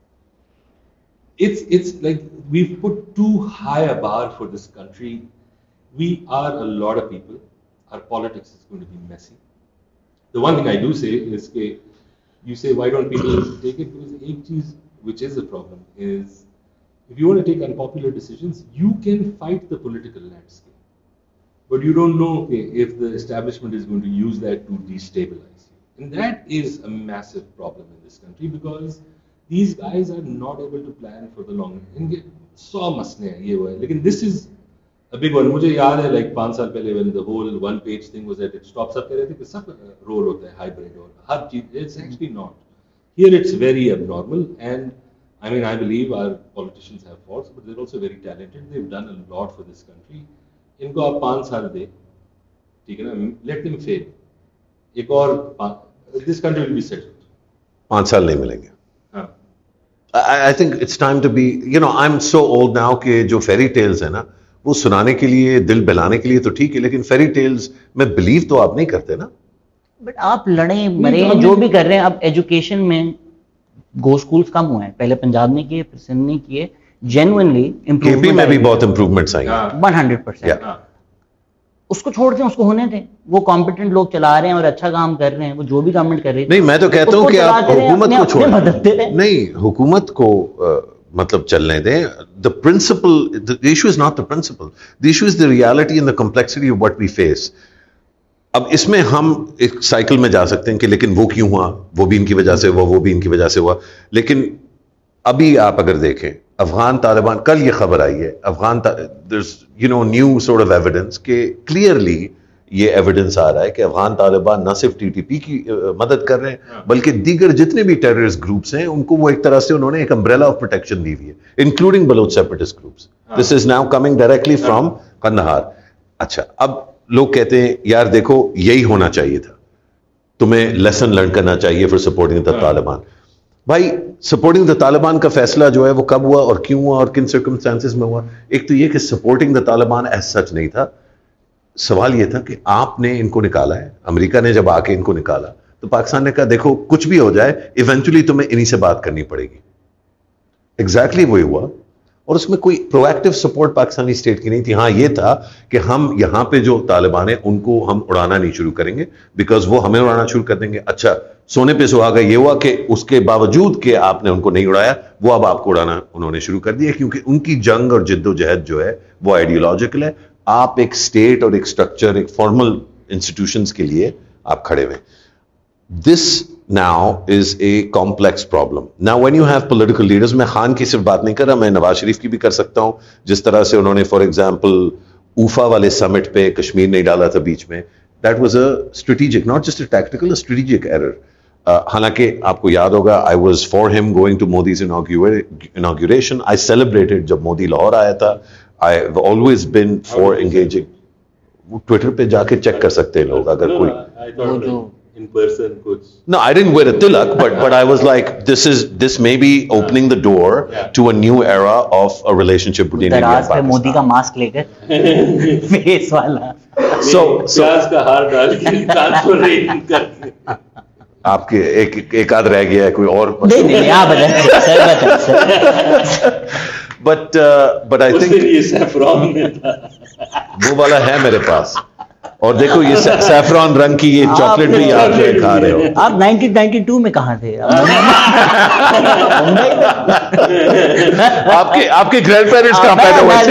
It's, it's like, we've put too high a bar for this country. We are a lot of people. Our politics is going to be messy. The one thing I do say is that you say, why don't people take it? Because one thing which is a problem is, if you want to take unpopular decisions, you can fight the political landscape. But you don't know if the establishment is going to use that to destabilize you. And that is a massive problem in this country, because these guys are not able to plan for the long run. So masne hai, ye wo hai. Lekin this is a big one. मुझे याद है like पांच साल पहले when the whole one page thing was that it stops up, कह रहे थे कि सब रोल होता है hybrid और हर चीज. It's actually not. Here it's very abnormal, and I mean I believe our politicians have faults, but they're also very talented. They've done a lot for this country. इनको आप पांच साल दे, ठीक है ना? Let them fail. एक और this country will be settled. पांच साल नहीं मिलेंगे. हाँ. I, I think it's time to be, you know, I'm so old now कि जो fairy tales है ना, वो सुनाने के लिए, दिल बहलाने के लिए तो ठीक है, लेकिन फेरी टेल्स में बिलीव तो आप नहीं करते ना. बट आप लड़े मरे जो भी कर रहे हैं, अब एजुकेशन में गो स्कूल्स कम हुए हैं. पहले पंजाब ने किए, फिर सिंध ने किए. जेन्युइनली इंप्रूवमेंट, केपी में भी बहुत इंप्रूवमेंट्स आई हैं. one hundred percent. उसको छोड़ दें, उसको होने दें. वो कॉम्पिटेंट लोग चला रहे हैं और अच्छा काम कर रहे हैं. वो जो भी गवर्नमेंट कर रही है, नहीं मैं तो कहता हूं कि आप हुकूमत को छोड़ें. नहीं, हुकूमत को मतलब चलने दें. The principle, the issue is not the principle, the issue is the reality and the complexity of what we face. अब इसमें हम एक साइकिल में जा सकते हैं कि लेकिन वो क्यों हुआ, वो भी इनकी वजह से हुआ, वो भी इनकी वजह से हुआ. लेकिन अभी आप अगर देखें अफगान तालिबान, कल ये खबर आई है Afghan, you know new sort of evidence के क्लियरली ये एविडेंस आ रहा है कि अफगान तालिबान न सिर्फ टीटीपी की मदद कर रहे हैं, बल्कि दीगर जितने भी टेररिस्ट ग्रुप्स हैं उनको वो एक तरह से उन्होंने एक अम्ब्रेला ऑफ प्रोटेक्शन दी हुई है, including Baloch separatist groups. This is now coming directly from Kandahar. अच्छा, अब लोग कहते हैं यार देखो यही होना चाहिए था, तुम्हें लेसन लर्न करना चाहिए फॉर सपोर्टिंग द तालिबान. भाई सपोर्टिंग द तालिबान का फैसला जो है वो कब हुआ और क्यों हुआ और किन सर्कमस्टेंसेस में हुआ? एक तो ये कि supporting the Taliban as such नहीं था. सवाल ये था कि आपने इनको निकाला है, अमेरिका ने जब आके इनको निकाला तो पाकिस्तान ने कहा देखो कुछ भी हो जाए इवेंचुअली तुम्हें इन्हीं से बात करनी पड़ेगी. एग्जैक्टली exactly वही हुआ. और उसमें कोई प्रोएक्टिव सपोर्ट पाकिस्तानी स्टेट की नहीं थी. हाँ ये था कि हम यहां पे जो तालिबान है उनको हम उड़ाना नहीं शुरू करेंगे बिकॉज वो हमें उड़ाना शुरू कर देंगे. अच्छा, सोने पे सुहागा ये हुआ कि उसके बावजूद कि आपने उनको नहीं उड़ाया, वो अब आपको उड़ाना उन्होंने शुरू कर दिया, क्योंकि उनकी जंग और जिद्दोजहद जो है वो आइडियोलॉजिकल है. आप एक स्टेट और एक स्ट्रक्चर, एक फॉर्मल इंस्टीट्यूशंस के लिए आप खड़े हुए. This now is a complex problem. Now when you have political leaders, मैं खान की सिर्फ बात नहीं कर रहा, मैं नवाज शरीफ की भी कर सकता हूं. जिस तरह से उन्होंने फॉर एग्जांपल ऊफा वाले समिट पे कश्मीर नहीं डाला था बीच में, that was a strategic, not just a tactical, a strategic error. हालांकि आपको याद होगा I was for him going to Modi's inauguration. I celebrated जब मोदी लाहौर आया था. I've always been for engaging. Twitter पे जाके चेक कर सकते हैं लोग अगर कोई वो जो in person कुछ No, I didn't wear a tilak, but but I was like, this is this may be opening the door yeah. to a new era of a relationship between India and Pakistan. Modi का mask लेकर face वाला so so प्याज का हार डाल के transfer करके आपके एक एक आध रह गया है कोई और नहीं नहीं आप बताएं सर बताएं but uh, but I think ये सैफरॉन में था वो वाला है मेरे पास और देखो ये सैफरॉन रंग की ये चॉकलेट भी आप जो खा रहे हो आप नाइनटीन नाइंटी टू में कहाँ थे आपके आपके ग्रैंड पेरेंट्स कहाँ पैदा हुए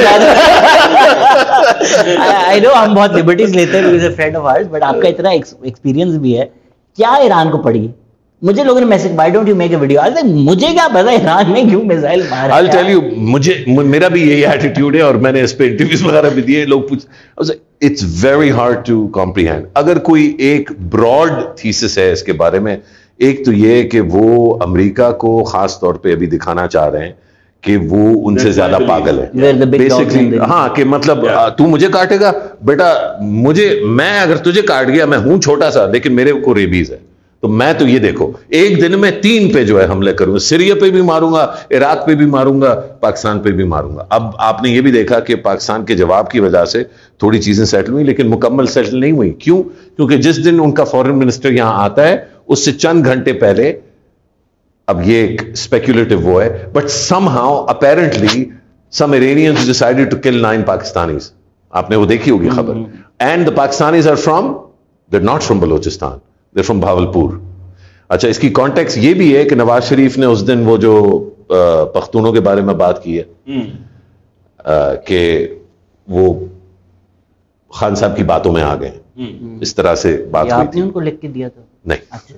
थे आई नो हम बहुत लिबर्टीज लेते हैं with a friend of ours but आपका इतना एक्सपीरियंस भी है क्या ईरान को पड़ी मुझे लोगों ने message why don't you make a video आज मुझे क्या पता ईरान में क्यों मिसाइल मारा I'll tell you मुझे मेरा भी यही एटीट्यूड है और मैंने इस पे इंटरव्यूज वगैरह भी दिए लोग पूछ it's very hard to comprehend अगर कोई एक ब्रॉड थीसिस है इसके बारे में एक तो ये कि वो अमेरिका को खास तौर पे अभी दिखाना चाह रहे हैं कि वो उनसे ज्यादा पागल है बेसिकली हाँ कि मतलब तू मुझे काटेगा बेटा मुझे मैं अगर तुझे काट गया मैं हूं छोटा सा लेकिन मेरे को रेबीज है तो मैं तो ये देखो एक दिन में तीन पे जो है हमले करूंगा सीरिया पे भी मारूंगा इराक पे भी मारूंगा पाकिस्तान पे भी मारूंगा अब आपने ये भी देखा कि पाकिस्तान के जवाब की वजह से थोड़ी चीजें सेटल हुई लेकिन मुकम्मल सेटल नहीं हुई क्यों क्योंकि जिस दिन उनका फॉरेन मिनिस्टर यहां आता है उससे चंद घंटे पहले अब ये एक स्पेक्युलेटिव वो है but somehow apparently some Iranians decided to kill nine Pakistanis आपने वो देखी होगी खबर and the Pakistanis are from they not from Balochistan They're from Bahawalpur अच्छा इसकी कॉन्टेक्स्ट ये भी है कि नवाज शरीफ ने उस दिन वो जो पख्तूनों के बारे में बात की है कि वो खान साहब की बातों में आ गए इस तरह से बात हुई आपने उनको लिख के दिया था नहीं अच्छा।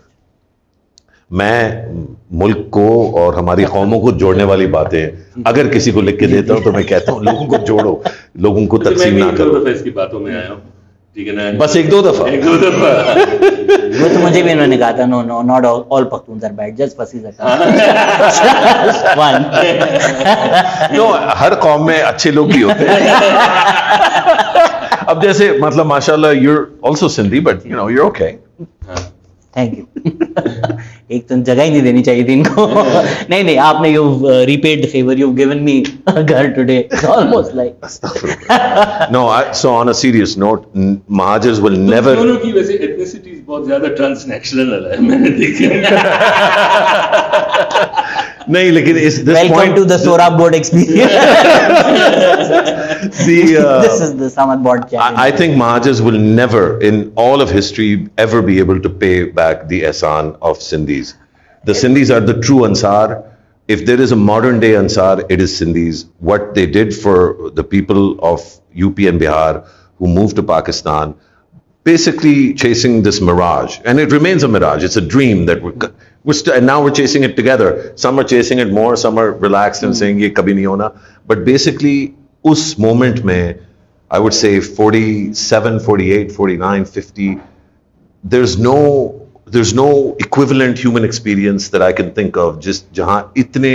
मैं मुल्क को और हमारी कौमों को जोड़ने वाली बातें अगर किसी को लिख के देता हूं तो मैं कहता हूं लोगों को जोड़ो लोगों को तकसीम ना करो इसकी बातों में आया हूं ठीक है ना बस एक दो दफा एक दो दफा वो तो मुझे भी इन्होंने कहा था no no not all Pakhtuns are bad just फसीज वन नो हर कौम में अच्छे लोग भी होते हैं अब जैसे मतलब माशाल्लाह you are also Sindhi but you know you are okay thank you एक तो जगह ही नहीं देनी चाहिए थी इनको नहीं नहीं आपने you repaid the favour you given me घर today almost like no so on a serious note Mohajirs will never दोनों की वैसे एथनिसिटीज बहुत ज्यादा ट्रांसनेशनल है मैंने देखा नहीं लेकिन इस this welcome point to the Sorab board experience this is the Samad board challenge. I, I think Mahajirs will never in all of history ever be able to pay back the ihsan of Sindhis. The Sindhis are the true Ansar. If there is a modern day Ansar, it is Sindhis. What they did for the people of U P and Bihar who moved to Pakistan, basically chasing this mirage, and it remains a mirage. It's a dream that we're, we're st- and now we're chasing it together. Some are chasing it more, some are relaxed and saying ye kabhi nahi hona. But basically, us moment mein, I would say forty-seven, forty-eight, forty-nine, fifty. There's no, there's no equivalent human experience that I can think of. Just जहाँ इतने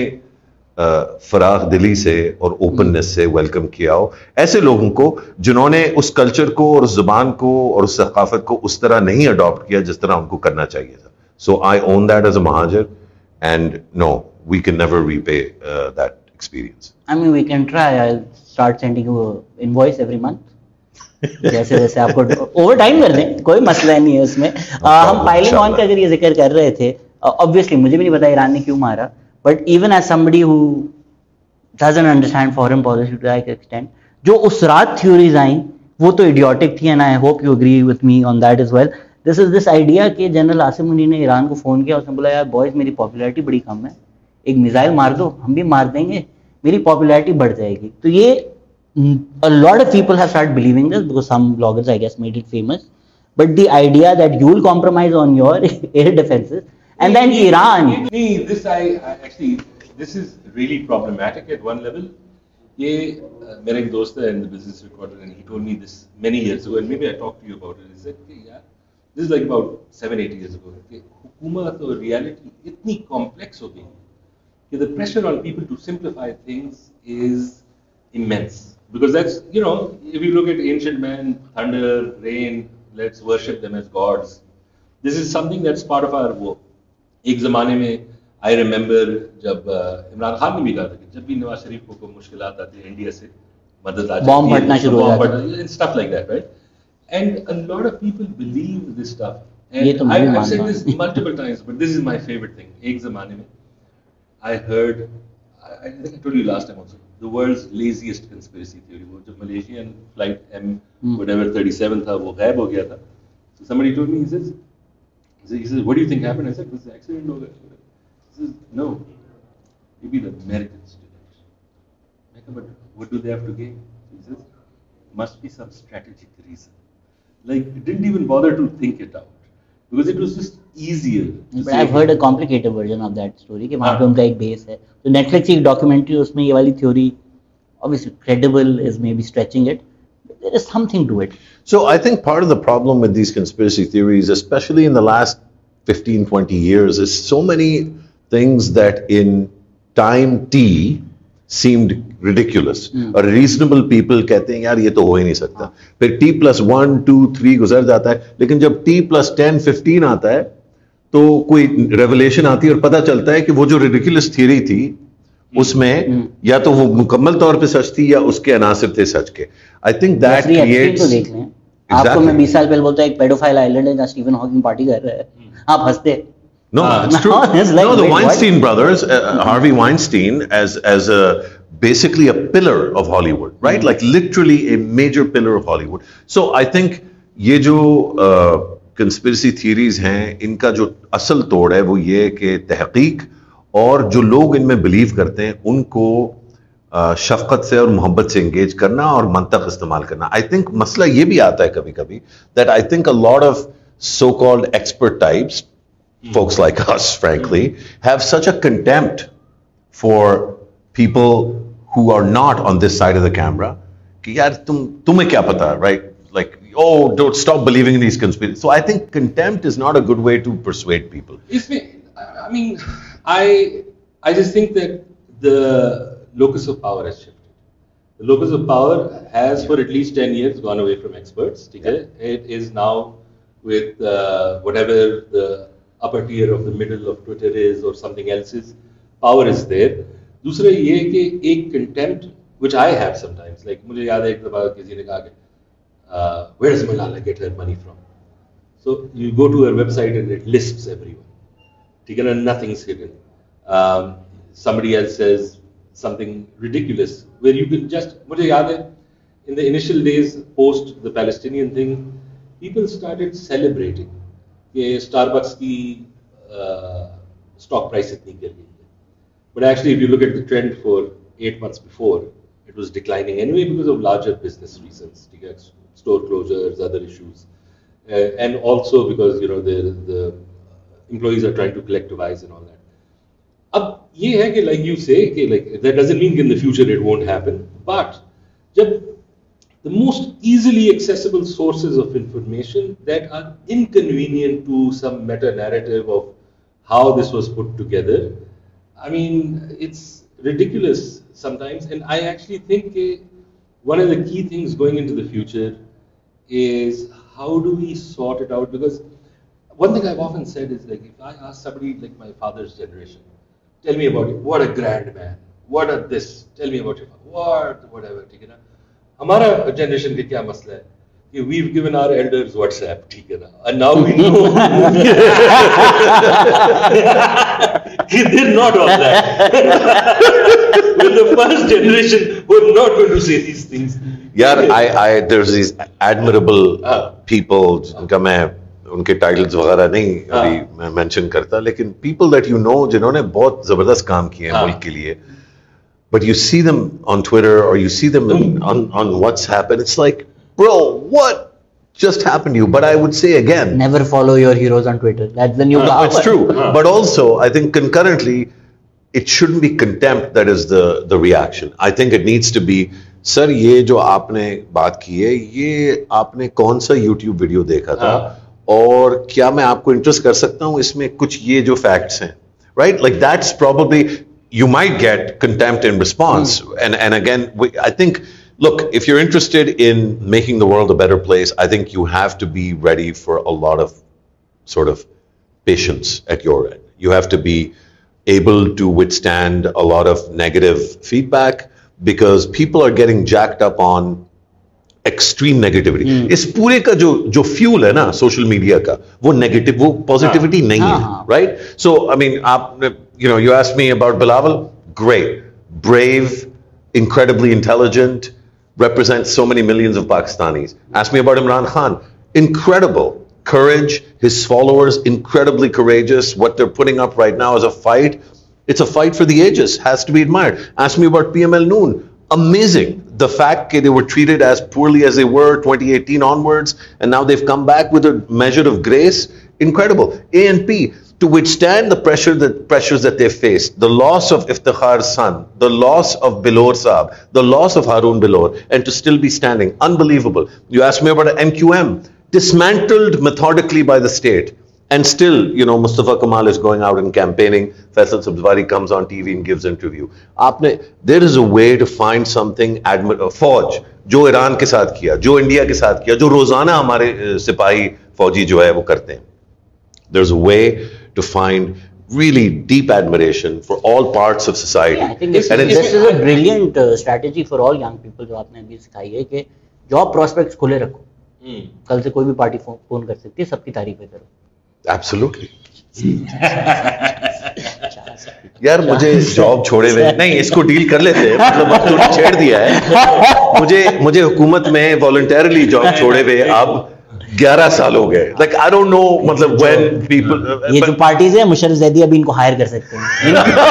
फराग दिली से और openness से welcome किया हो ऐसे लोगों को जिन्होंने उस कल्चर को और उस जुबान को और उस सकाफत को उस तरह नहीं अडॉप्ट किया जिस तरह उनको करना चाहिए था so I own that as a Mohajir and no we can never repay that experience I mean we can try I start sending you invoice every month जैसे जैसे आपको ओवर टाइम कर दें कोई मसला नहीं है उसमें हम पाइलिंग ऑन का अगर ये जिक्र कर रहे थे ऑब्वियसली मुझे भी नहीं पता ईरान ने क्यों मारा But even as somebody who doesn't understand foreign policy to that extent, जो उस रात theories आई वो तो idiotic थी and I hope you agree with me on that as well. This is this idea कि जनरल आसिम मुनी ने ईरान को phone किया उसने बोला यार बॉयज मेरी पॉपुलैरिटी बड़ी कम है एक मिसाइल मार दो हम भी मार देंगे मेरी पॉपुलैरिटी बढ़ जाएगी तो ये a lot of people have started believing this because some bloggers I guess made it famous. But the idea that you will compromise on your air defenses and then Iran. Me, this I, I actually, this is really problematic at one level. ये मेरा एक दोस्त है in the business recorder and he told me this many years ago and maybe I talked to you about it. He said कि यार this is like about seven eight years ago कि हुकूमत और reality इतनी complex हो गई कि the pressure on people to simplify things is immense. Because that's, you know, if you look at ancient men, thunder, rain, let's worship them as gods. This is something that's part of our वो एक ज़माने में I remember जब इमरान खान ने भी कहा था कि जब भी नवाज शरीफ को कोई मुश्किलात आती है इंडिया से मदद आ जाती है, बॉम्ब फटना शुरू हो जाता है, and stuff like that, right? And a lot of people believe this stuff. ये तो And मैं भी I've said मानता this हूँ। multiple times, but this is my favorite thing. एक ज़माने में I heard, I I think I told you last time also, the world's laziest conspiracy theory. वो जब Malaysian flight M whatever thirty-seven था वो गायब हो गया था. So somebody told me, he says, he says, he says, what do you think happened? I said, it was an accident हो गया. He says, no, maybe the Americans did it. I said, but what do they have to gain? He says, must be some strategic reason. Like, didn't even bother to think it out. Because it was just easier. But I've heard a complicated version of that story कि वहाँ पे उनका एक base है. तो Netflix की एक documentary उसमें ये वाली theory obviously credible is maybe stretching it. But there is something to it. So I think part of the problem with these conspiracy theories, especially in the last fifteen, twenty years, is so many things that in time T seemed ridiculous. Hmm. और reasonable people कहते हैं यार ये तो हो ही नहीं सकता. फिर T plus one, two, three गुजर जाता है. लेकिन जब T plus ten, fifteen आता है तो कोई revelation आती है और पता चलता है कि वो जो ridiculous theory थी उसमें या तो वो मुकम्मल तौर पे सच थी या उसके अनासिर थे सच के. I think that Jeffrey Epstein creates को देख लें. आपको मैं बीस साल पहले बोलता एक pedophile island है जहाँ स्टीफन हॉकिंग पार्टी कर रहा है. आप हंसते. No, it's true. No, it's like, no, the wait, Weinstein what? brothers, uh, Harvey Weinstein, as as a basically a pillar of Hollywood, right? Mm-hmm. Like literally a major pillar of Hollywood. So I think ये जो uh, conspiracy theories हैं, इनका जो असल तोड़ है वो ये कि तहकीक और जो लोग इनमें बिलीव करते हैं उनको uh, शफकत से और मोहब्बत से engage करना और मंतक इस्तेमाल करना. I think मसला ये भी आता है कभी-कभी that I think a lot of so-called expert types, folks like us, frankly, have such a contempt for people who are not on this side of the camera. कि यार तुम तुम्हें क्या पता, right? Like, oh, don't stop believing in these conspiracies. So I think contempt is not a good way to persuade people. It's, I mean, I I just think that the locus of power has shifted. The locus of power has for at least ten years gone away from experts. Okay? It is now with uh, whatever the upper tier of the middle of Twitter is or something else is, power is there. दूसरा ये कि एक contempt which I have sometimes, like मुझे याद है एक दफा किसी ने कहा कि uh, where does Malala get her money from? So you go to her website and it lists everyone. ठीक है ना, nothing's hidden. Um, somebody else says something ridiculous where you can just, मुझे याद है in the initial days post the Palestinian thing, people started celebrating कि Starbucks की stock price इतनी गिर गई है. But actually, if you look at the trend for eight months before, it was declining anyway because of larger business reasons, store closures, other issues, uh, and also because you know the the employees are trying to collectivize and all that. अब ये है कि like you say कि like that doesn't mean in the future it won't happen, but जब the most easily accessible sources of information that are inconvenient to some meta narrative of how this was put together, I mean, it's ridiculous sometimes. And I actually think uh, one of the key things going into the future is how do we sort it out? Because one thing I've often said is like, if I ask somebody like my father's generation, tell me about it, what a grand man, what a this, tell me about your father, what, whatever, ठीक है ना? हमारा generation के क्या मसला है कि we've given our elders WhatsApp, ठीक है ना, and now we know they're not on that. We're the first generation who are not going to say these things. यार I I there's these admirable people जिनका मैं उनके titles वगैरह नहीं अभी मैं मेंशन करता, लेकिन people that you know जिन्होंने बहुत जबरदस्त काम किए हैं मुल्क के लिए. But you see them on Twitter or you see them in, on, on WhatsApp and it's like, bro, what just happened to you? But I would say again, never follow your heroes on Twitter. That's the new uh, power. It's true. Uh. But also, I think concurrently, it shouldn't be contempt that is the, the reaction. I think it needs to be, sir, ये जो आपने बात की है, ये आपने कौन सा YouTube वीडियो देखा था और क्या मैं आपको इंटरेस्ट कर सकता हूँ इसमें कुछ ये जो facts हैं, right? Like that's probably, you might get contempt in response. Mm. And, and again, we, I think Look, if you're interested in making the world a better place, I think you have to be ready for a lot of sort of patience at your end. You have to be able to withstand a lot of negative feedback because people are getting jacked up on extreme negativity. Hmm. इस पूरे का जो जो fuel है ना social media का वो negative वो पॉजिटिविटी नहीं है, राइट? सो आई मीन आप you know you asked me about Bilawal, great, brave, incredibly intelligent, represents so many millions of Pakistanis. Ask me about Imran Khan, incredible courage, his followers incredibly courageous. What they're putting up right now is a fight. It's a fight for the ages, has to be admired. Ask me about P M L Noon, amazing. The fact that they were treated as poorly as they were twenty eighteen onwards, and now they've come back with a measure of grace, incredible. A N P, to withstand the pressure that pressures that they faced, the loss of Iftikhar's son, the loss of Bilor Saab, the loss of Haroon Bilor, and to still be standing, unbelievable. You asked me about M Q M, dismantled methodically by the state. And still, you know, Mustafa Kamal is going out and campaigning. Faisal Sabzwari comes on T V and gives interview. आपने, there is a way to find something. Admit, uh, फौज जो Iran के साथ किया, जो India के साथ किया, जो रोजाना हमारे uh, सिपाही फौजी जो है वो करते हैं. There's a way to find really deep admiration for all parts of society. Yeah, I think this, is, this is a brilliant uh, strategy for all young people जो आपने अभी सिखाई है कि जॉब प्रोस्पेक्ट्स खुले रखो. hmm. कल से कोई भी पार्टी फोन कर सकती है, सबकी तारीफें करो. Absolutely. यार मुझे जॉब छोड़े हुए नहीं, इसको डील कर लेते हैं, मतलब अब तो छेड़ दिया है मुझे मुझे हुकूमत में वॉलंटरली जॉब छोड़े हुए अब ग्यारह साल हो गए. लाइक आई डोंट नो मतलब व्हेन पीपल ये जो पार्टीज है मुशर्रफ जैदी अभी इनको हायर कर सकते हैं.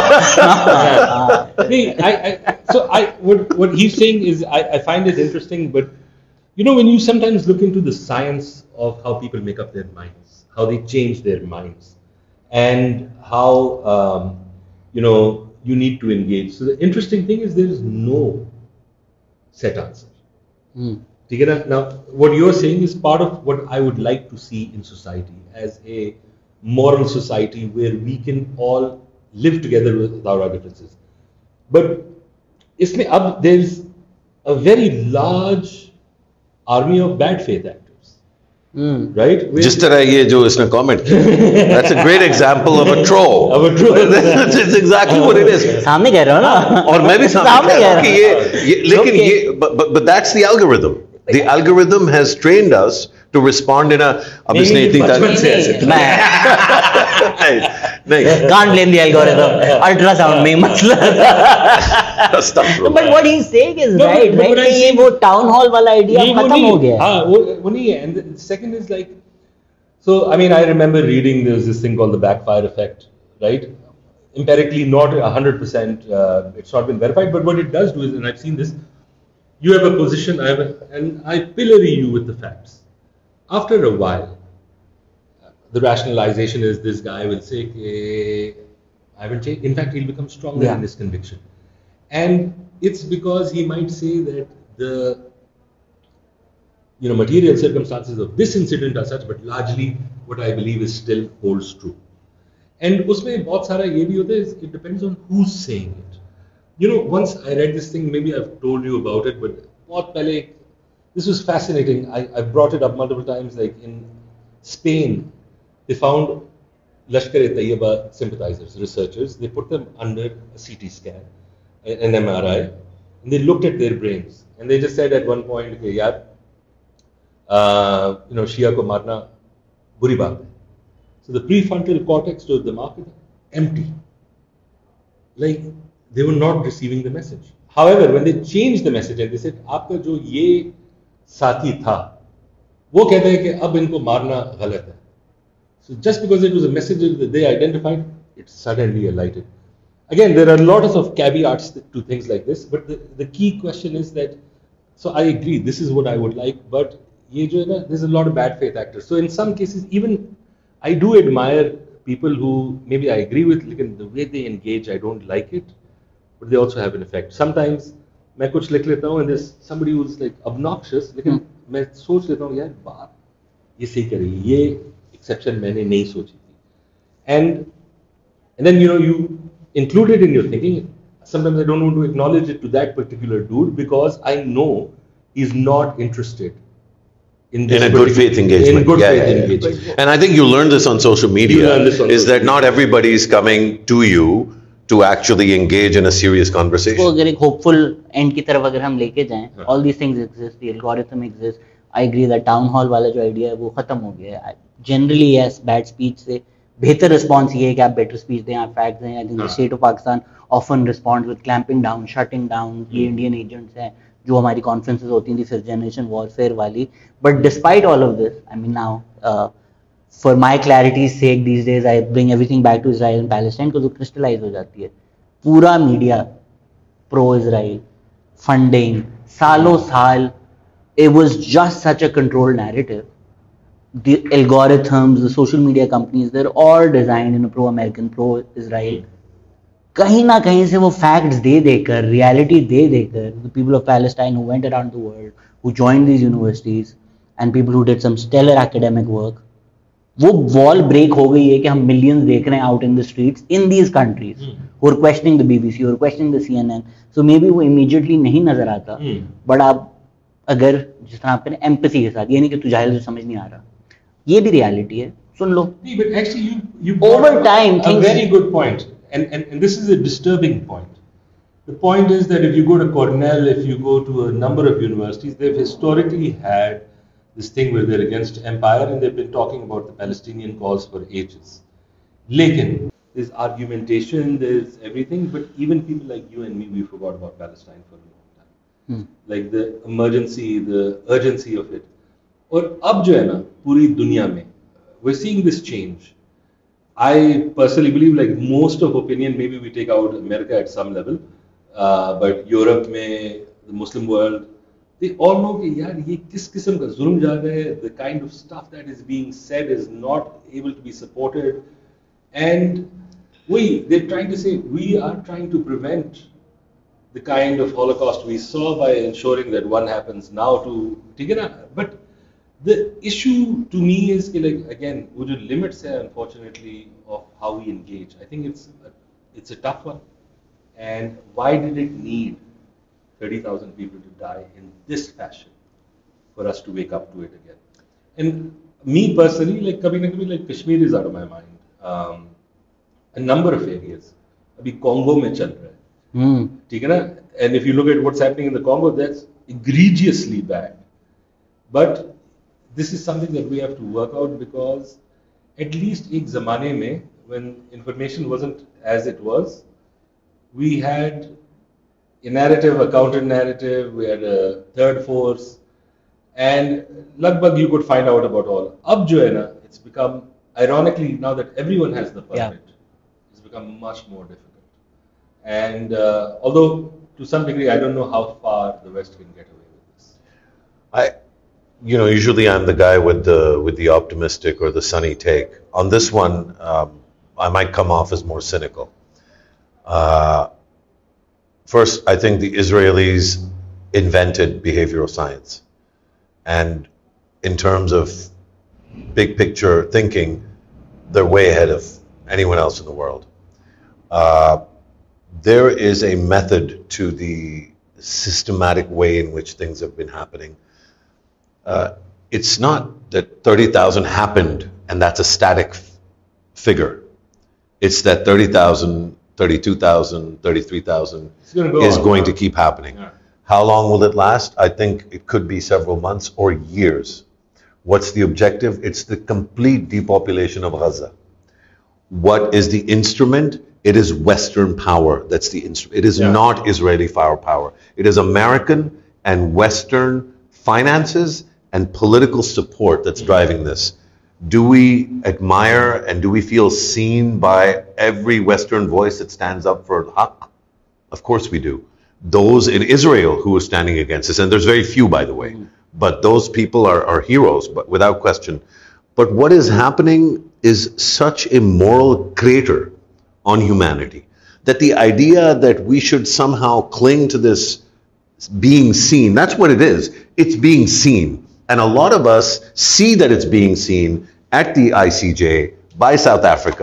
नहीं, I I so I what what he's saying is I I find it interesting, but you know when you sometimes look into the science of how people make up their minds, how they change their minds, and how um, you know you need to engage. So the interesting thing is there is no set answer. Mm. Now, what you're saying is part of what I would like to see in society as a moral society where we can all live together with our differences. But isme ab there's a very large army of bad faith actors. Mm. Right? जिस तरह ये जो इसने comment किया, that's a great example of a troll. Of a troll. That's exactly what it is. सामने कह रहा हूँ ना. और मैं भी सामने कह रहा हूँ कि ये, ये लेकिन ये but, but but that's the algorithm. The algorithm has trained us to respond in a. अब इसने इतनी बचपन से ऐसे. नहीं. Can't blame the algorithm. Ultrasound में मतलब. But what he's saying is no, right, right? कि ये वो town hall वाला idea खत्म हो गया. हाँ, वो वो नहीं है. And the second is like, so I mean I remember reading there's this thing called the backfire effect, right? Empirically not a hundred percent. It's not been verified, but what it does do is, and I've seen this. You have a position, I have a, and I pillory you with the facts. After a while, the rationalization is this guy will say, I haven't changed. In fact, he'll become stronger yeah. in his conviction. And it's because he might say that the you know, material circumstances of this incident are such, but largely what I believe is still holds true. And उसमें बहुत सारा ये भी होता है, it depends on who's saying it. You know, once I read this thing, maybe I've told you about it, but बहुत पहले, this was fascinating. I, I brought it up multiple times. Like in Spain, they found Lashkar-e-Taiba sympathizers, researchers. They put them under a C T scan, an M R I, and they looked at their brains. And they just said at one point, okay, yaar, uh, you know, Shia ko marna buri baat hai. So the prefrontal cortex to the market empty. Like, they were not receiving the message. However, when they changed the message and they said, आपका जो ये साथी था, वो कहते हैं कि अब इनको मारना गलत है. So just because it was a message that they identified, it suddenly alighted. Again, there are lots of caveats to things like this, but the, the key question is that, so I agree, this is what I would like, but ये जो है ना, there's a lot of bad faith actors. So in some cases, even I do admire people who maybe I agree with, like the way they engage, I don't like it. But they also have an effect. Sometimes मैं कुछ लिख लेता हूँ and there's somebody who's like obnoxious, लेकिन मैं सोच लेता हूँ यार बात ये सही करेगी, ये exception मैंने नहीं सोची थी. And and then you know you include it in your thinking. sometimes I don't want to acknowledge it to that particular dude because I know he's not interested in, this in a good faith engagement. In good yeah, faith yeah, yeah. engagement. And I think you learn this on social media. You learn this on is social that not everybody is coming to you to actually engage in a serious conversation. So अगर एक hopeful end की तरफ अगर हम लेके जाएं, all these things exist, the algorithm exists. I agree that town hall वाला जो idea है वो खत्म हो गया है. Generally yes, bad speech से बेहतर response ये है कि आप better speech दें, आप facts दें. I think the state of Pakistan often responds with clamping down, shutting down. ये Indian agents हैं जो हमारी conferences होती थी fifth generation warfare वाली. But despite all of this, I mean now. Uh, For my clarity's sake, these days I bring everything back to Israel and Palestine because वो crystallize हो जाती है. पूरा media pro-Israel, funding, सालों साल, it was just such a controlled narrative. The algorithms, the social media companies, they're all designed in a pro-American, pro-Israel. कहीं ना कहीं से वो facts दे देकर, reality दे देकर, the people of Palestine who went around the world, who joined these universities, and people who did some stellar academic work, वो wall break हो गई है कि हम मिलियंस देख रहे हैं out in the streets in these countries who are questioning the BBC और questioning the CNN. So maybe वो इमीडिएटली नहीं नजर आता, बट आप अगर जिस तरह आप करें एम्पैथी के साथ, ये नहीं कि तू जाहिल समझ नहीं आ रहा, ये भी रियलिटी है, सुन लो. But actually you you over time a things, very good point, and, and and this is a disturbing point. The point is that if you go to Cornell, if you go to a number of universities, they've historically had this thing where they're against empire and they've been talking about the Palestinian cause for ages. Lekin, there's argumentation, there's everything, but even people like you and me, we forgot about Palestine for a long time. Hmm. Like the emergency, the urgency of it. और अब जो है ना पूरी दुनिया में, we're seeing this change. I personally believe like most of opinion, maybe we take out America at some level, uh, but Europe में, the Muslim world, they all know कि यार ये किस किस्म का जुल्म जा रहा है. The kind of stuff that is being said is not able to be supported, and we they're trying to say we are trying to prevent the kind of Holocaust we saw by ensuring that one happens now to ठीक है ना. But the issue to me is कि like again वो जो limits है unfortunately of how we engage. I think it's a, it's a tough one, and why did it need thirty thousand people to die in this fashion for us to wake up to it again? And me personally, like kabhi na kabhi, like Kashmir is out of my mind. Um, a number of areas. Abhi Congo mein chal raha hai. Hmm. ठीक है ना? And if you look at what's happening in the Congo, that's egregiously bad. But this is something that we have to work out because at least ek zamane mein, when information wasn't as it was, we had a narrative, a counter narrative, we had a third force, and lagbhag you could find out about all. Ab jo hai na, it's become, ironically, now that everyone has the permit, yeah. it's become much more difficult. And uh, although to some degree, I don't know how far the West can get away with this. I, you know, usually I'm the guy with the with the optimistic or the sunny take. On this one, um, I might come off as more cynical. Uh, First, I think the Israelis invented behavioral science. And in terms of big picture thinking, they're way ahead of anyone else in the world. Uh, there is a method to the systematic way in which things have been happening. Uh, it's not that thirty thousand happened and that's a static f- figure. It's that thirty thousand thirty-two thousand, thirty-three thousand go is on, going yeah. to keep happening. Yeah. How long will it last? I think it could be several months or years. What's the objective? It's the complete depopulation of Gaza. What is the instrument? It is Western power. That's the instrument. It is yeah. not Israeli firepower. It is American and Western finances and political support that's mm-hmm. driving this. Do we admire and do we feel seen by every Western voice that stands up for Haqq? Of course we do. Those in Israel who are standing against this, and there's very few, by the way, mm. but those people are, are heroes, but without question. But what is happening is such a moral crater on humanity that the idea that we should somehow cling to this being seen, that's what it is. It's being seen. And a lot of us see that it's being seen at the I C J, by South Africa,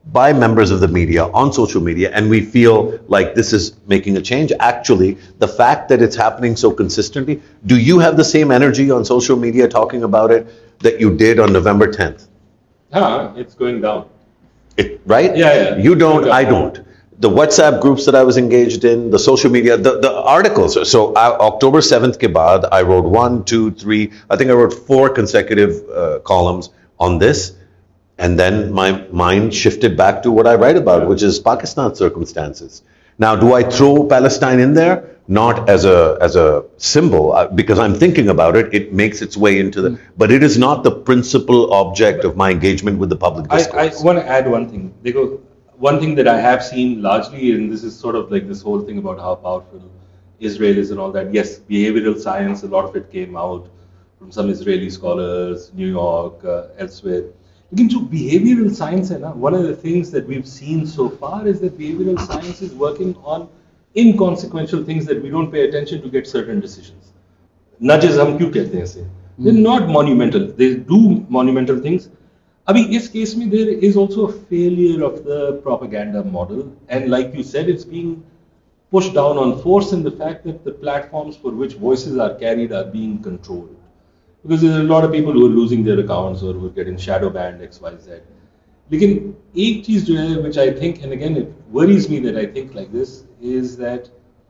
by members of the media on social media, and we feel like this is making a change. Actually, the fact that it's happening so consistently, do you have the same energy on social media talking about it that you did on November tenth? Ah, it's going down. It, right? Yeah, yeah. You don't, I don't. The WhatsApp groups that I was engaged in, the social media, the, the articles. So uh, October seventh ke baad, I wrote one, two, three, I think I wrote four consecutive uh, columns on this. And then my mind shifted back to what I write about, which is Pakistan circumstances. Now, do I throw Palestine in there? Not as a as a symbol, uh, because I'm thinking about it. It makes its way into the, but it is not the principal object of my engagement with the public discourse. I, I want to add one thing. Because one thing that I have seen largely, and this is sort of like this whole thing about how powerful Israel is and all that. Yes, behavioral science, a lot of it came out from some Israeli scholars, New York, uh, elsewhere. Again, so behavioral science, and one of the things that we've seen so far is that behavioral science is working on inconsequential things that we don't pay attention to get certain decisions. Nudges, hum kyun kehte hain ise? They're not monumental. They do monumental things. Abhi, is case mein, there is also a failure of the propaganda model, and like you said, it's being pushed down on force in the fact that the platforms for which voices are carried are being controlled. Because there's a lot of people who are losing their accounts or who are getting shadow banned, X, Y, Z. Lekin ek cheez jo hai, which I think, and again it worries me that I think like this, is that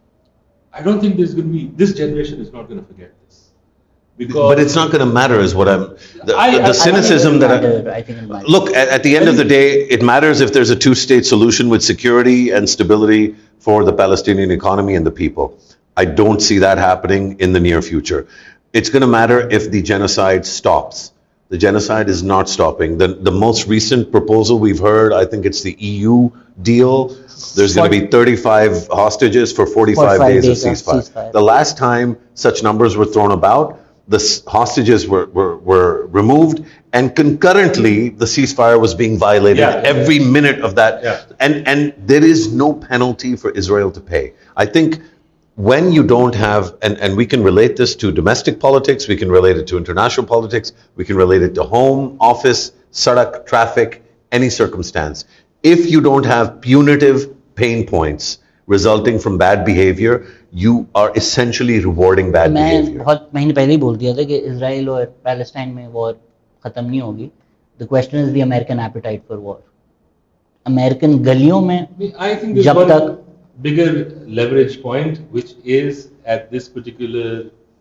I don't think there's going to be, this generation is not going to forget this. Because but it's not going to matter is what I'm, the, I, the, the I, cynicism I that I, I think it matters. Look, at, at the end of the day, it matters if there's a two-state solution with security and stability for the Palestinian economy and the people. I don't see that happening in the near future. It's going to matter if the genocide stops. The genocide is not stopping. The, the most recent proposal we've heard, I think it's the E U deal. There's going to be thirty-five hostages for forty-five days, days of ceasefire. ceasefire. The last time such numbers were thrown about, the hostages were, were, were removed, and concurrently the ceasefire was being violated yeah, every yeah. minute of that. Yeah. And, and there is no penalty for Israel to pay. I think when you don't have, and, and we can relate this to domestic politics, we can relate it to international politics, we can relate it to home, office, sadak, traffic, any circumstance. If you don't have punitive pain points resulting from bad behavior, you are essentially rewarding bad मैं behavior. बहुत महीने पहले ही बोल दिया था कि Israel और Palestine में वॉर खत्म नहीं होगी. The question is the American appetite for war. American गलियों में I think जब तक bigger leverage point, which is at this particular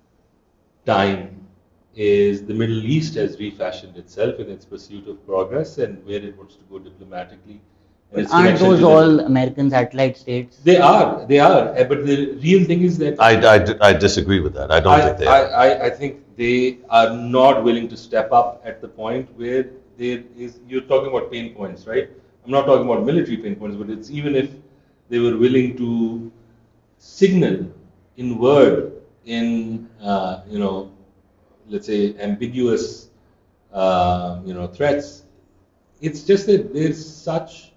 time, is the Middle East has refashioned itself in its pursuit of progress and where it wants to go diplomatically. But aren't those all American satellite states? They are, they are. But the real thing is that I, I, I disagree with that. I don't I, think they I, are. I, I think they are not willing to step up at the point where there is. You're talking about pain points, right? I'm not talking about military pain points, but it's even if they were willing to signal in word, in uh, you know, let's say ambiguous, uh, you know, threats. It's just that there's such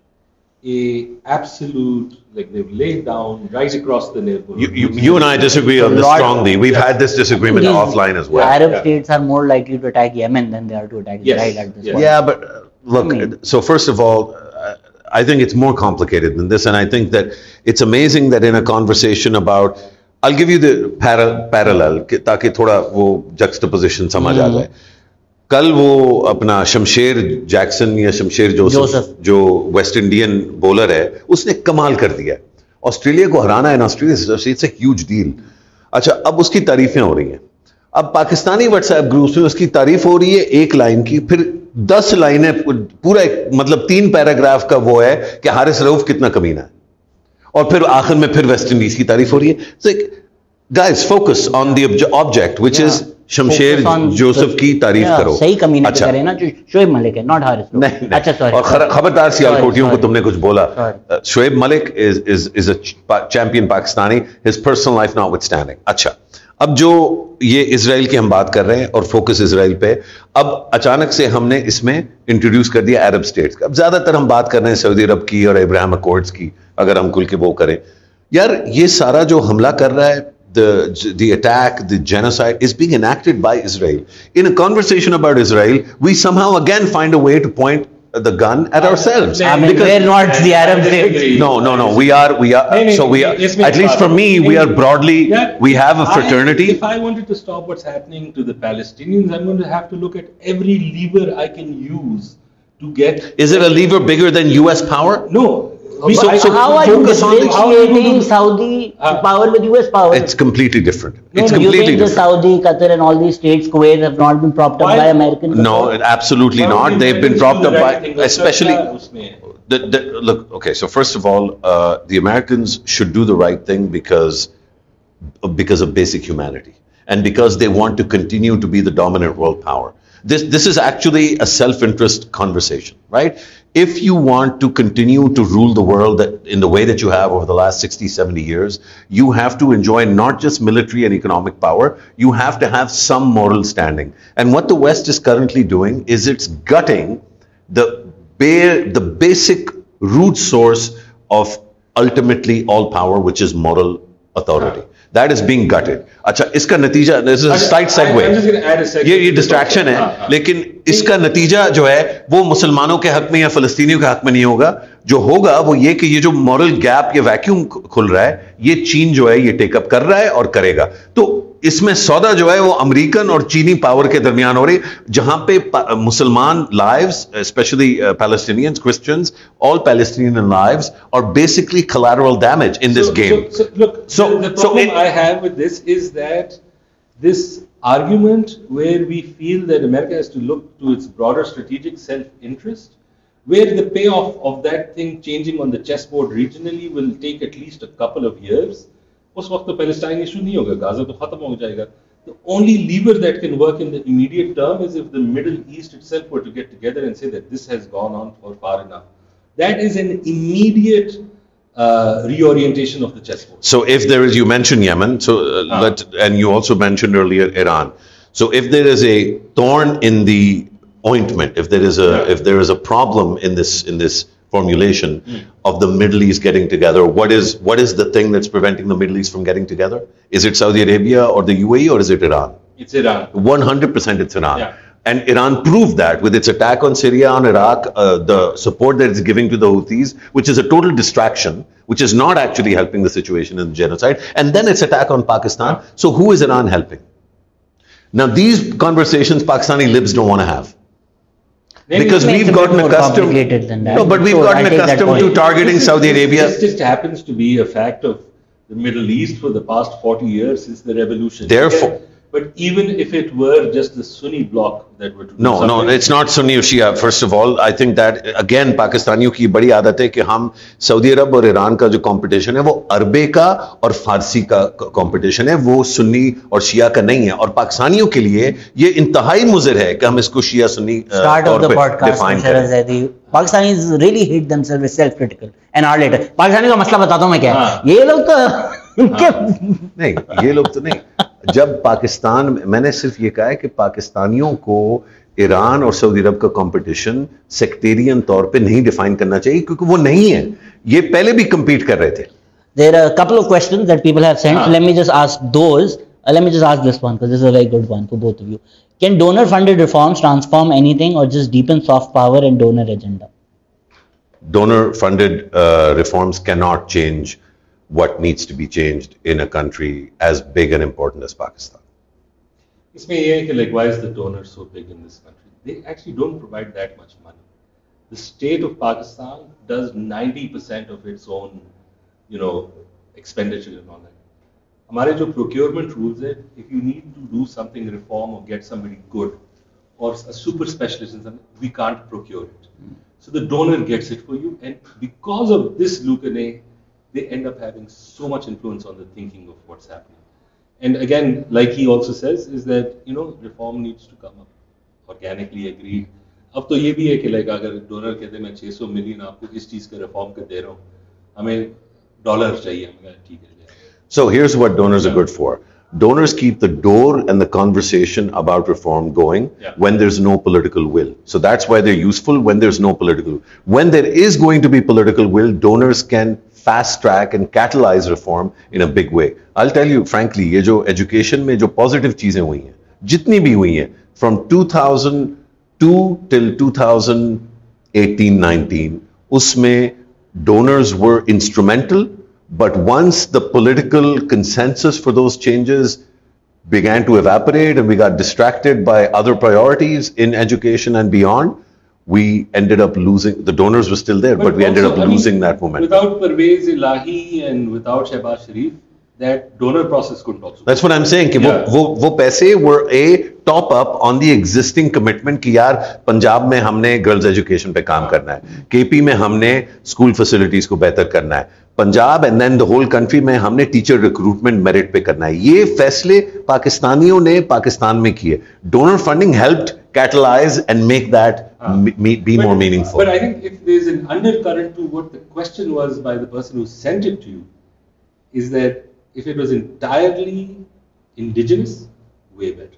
a absolute, like they've laid down right across the neighborhood. You, you, you and I disagree on this strongly. We've yes. had this disagreement These offline as well. Arab yeah. states are more likely to attack Yemen than they are to attack yes. Israel at this yes. point. Yeah, but uh, look, I mean, so first of all, uh, I think it's more complicated than this, and I think that it's amazing that in a conversation about, I'll give you the para, parallel, ताकि थोड़ा वो juxtaposition समझ आ जाए. कल वो अपना Shamar Jackson या Shamar Joseph जो वेस्ट इंडियन बॉलर है, उसने कमाल कर दिया. ऑस्ट्रेलिया को हराना है, Australia it's a huge deal. अच्छा, अब उसकी तारीफें हो रही हैं. अब पाकिस्तानी व्हाट्सएप ग्रुप्स में उसकी तारीफ हो रही है एक लाइन की, फिर दस लाइनें, पूरा एक, मतलब तीन पैराग्राफ का वो है कि हारिस रऊफ कितना कमीना है, और फिर आखिर में फिर वेस्ट इंडीज की तारीफ हो रही है. So, guys, focus on the object, which yeah. is Shamar Joseph की तारीफ yeah, करो. सही कमीना अच्छा. करे ना, जो शोएब मलिक है, नॉट हारिस रऊफ. नहीं, नहीं. अच्छा, सॉरी. और खबरदार सियालकोटियों को तुमने कुछ बोला. Shoaib Malik is is is a champion Pakistani, his personal life notwithstanding. अच्छा, अब जो ये इजराइल की हम बात कर रहे हैं और फोकस इजराइल पे, अब अचानक से हमने इसमें इंट्रोड्यूस कर दिया अरब स्टेट्स का. अब ज्यादातर हम बात कर रहे हैं सऊदी अरब की और अब्राहम अकॉर्ड्स की, अगर हम कुल के वो करें. यार, ये सारा जो हमला कर रहा है, the the attack, the genocide is being enacted by Israel. In a conversation about Israel, we somehow again find a way to point the gun at ourselves. I mean, we're not the Arab states. No, no, no. We are, we are. So we are. At least for me, we are broadly. We have a fraternity. If I wanted to stop what's happening to the Palestinians, I'm going to have to look at every lever I can use to get. Is it a lever bigger than U S power? No. So, so how are you differentiating Saudi uh, power with U S power? It's completely different. No, it's no, completely you think different. The Saudi, Qatar, and all these states, Kuwait, have not been propped up Why? by American? No, absolutely Why not. They've been propped up by, especially. The, the, look, okay. So first of all, uh, the Americans should do the right thing because because of basic humanity and because they want to continue to be the dominant world power. This this is actually a self-interest conversation, right? If you want to continue to rule the world that, in the way that you have over the last sixty, seventy years, you have to enjoy not just military and economic power, you have to have some moral standing. And what the West is currently doing is it's gutting the, bare, the basic root source of ultimately all power, which is moral authority. That is being gutted. अच्छा इसका नतीजा, this is a slight segue. ये ये distraction है, लेकिन इसका नतीजा जो है वो मुसलमानों के हक में या फलस्तीनियों के हक में नहीं होगा. जो होगा वो ये कि ये जो moral gap, ये vacuum खुल रहा है, ये चीन जो है ये टेक अप कर रहा है और करेगा. तो इसमें सौदा जो है वो अमेरिकन और चीनी पावर के दरमियान हो रही, जहां पे मुसलमान lives, especially uh, Palestinians, Christians, all Palestinian lives are basically collateral damage in this so, game. So, so look, so, the, the problem so it, I have with this is that this argument where we feel that America has to look to its broader strategic self-interest, where the payoff of that thing changing on the chessboard regionally will take at least a couple of years. उस वक्त तो Palestine issue नहीं होगा, Gaza तो खत्म हो जाएगा. The only lever that can work in the immediate term is if the Middle East itself were to get together and say that this has gone on for far enough. That is an immediate uh, reorientation of the chessboard. So if there is, you mentioned Yemen, so uh, ah. let, and you also mentioned earlier Iran. So if there is a thorn in the ointment, if there is a yeah. if there is a problem in this in this formulation mm. of the Middle East getting together, what is what is the thing that's preventing the Middle East from getting together? Is it Saudi Arabia or the U A E or is it Iran? It's Iran. one hundred percent it's Iran. Yeah. And Iran proved that with its attack on Syria, on Iraq, uh, the support that it's giving to the Houthis, which is a total distraction, which is not actually helping the situation in the genocide. And then its attack on Pakistan. Yeah. So who is Iran helping? Now these conversations Pakistani libs don't want to have. Maybe because we've gotten accustomed. Than that. No, but we've so gotten accustomed to targeting is, Saudi Arabia. This just happens to be a fact of the Middle East for the past forty years since the revolution. Therefore, but even if it were just the Sunni bloc that were to do no, no, it's not Sunni or Shia. First of all, I think that again, Pakistaniयों की बड़ी आदत है कि हम Saudi अरब और Iran का जो competition है वो अरबे का और फारसी का कंपटीशन है, वो सुन्नी और शिया का नहीं है. और पाकिस्तानियों के लिए ये इंतहाई मुज़र है कि हम इसको शिया सुन्नी तौर पे डिफाइन करें. Pakistanis really hate themselves as self-critical. An hour later, Pakistani का मसला बताता हूँ मैं क्या है. ये लोग तो नहीं, ये लोग तो नहीं. जब पाकिस्तान, मैंने सिर्फ ये कहा है कि पाकिस्तानियों को ईरान और सऊदी अरब का कंपटीशन सेक्टेरियन तौर पे नहीं डिफाइन करना चाहिए क्योंकि वो नहीं है. ये पहले भी compete कर रहे थे. There are a couple of questions that people have sent. Ah. Let me just ask those. Uh, let me just ask this one because this is a very good one for both of you. Can donor-funded reforms transform anything or just deepen soft power and donor agenda? Donor-funded uh, reforms cannot change what needs to be changed in a country as big and important as Pakistan. इसमें ये है कि like why is the donor so big in this country? They actually don't provide that much money. The state of Pakistan does ninety percent of its own, you know, expenditure and all that. हमारे जो procurement rules है, if you need to do something reform or get somebody good or a super specialist in something, we can't procure it. Mm. So the donor gets it for you, and because of this lucre, they end up having so much influence on the thinking of what's happening. And again, like he also says, is that, you know, reform needs to come up organically, agreed. अब तो ये भी है कि like अगर donor कहते मैं six hundred million आपको इस चीज का reform कर दे रहा हूँ, हमें dollar चाहिए, हमें ठीक है. So here's what donors are good for. Donors keep the door and the conversation about reform going yeah. when there's no political will. So that's why they're useful when there's no political. When there is going to be political will, donors can fast track and catalyze reform in a big way. I'll tell you frankly, ये जो education में जो positive चीजें हुई हैं, जितनी भी हुई हैं, from two thousand two till two thousand eighteen nineteen, usme donors were instrumental, but once the political consensus for those changes began to evaporate and we got distracted by other priorities in education and beyond, we ended up losing, the donors were still there, but, but we ended up losing I mean, that momentum. Without Parvez Elahi and without Shehbaz Sharif, that donor process couldn't also. That's what I'm saying, कि yeah. वो वो पैसे were a top up on the existing commitment कि यार पंजाब में हमने girls education पे काम करना है, केपी में हमने school facilities को बेहतर करना है, Punjab and then the whole country में हमने teacher recruitment merit पे करना है. ये फैसले पाकिस्तानियों ने पाकिस्तान में किए. Donor funding helped catalyze and make that uh, me, be but, more meaningful. But I think if there's an undercurrent to what the question was by the person who sent it to you, is that if it was entirely indigenous, way better.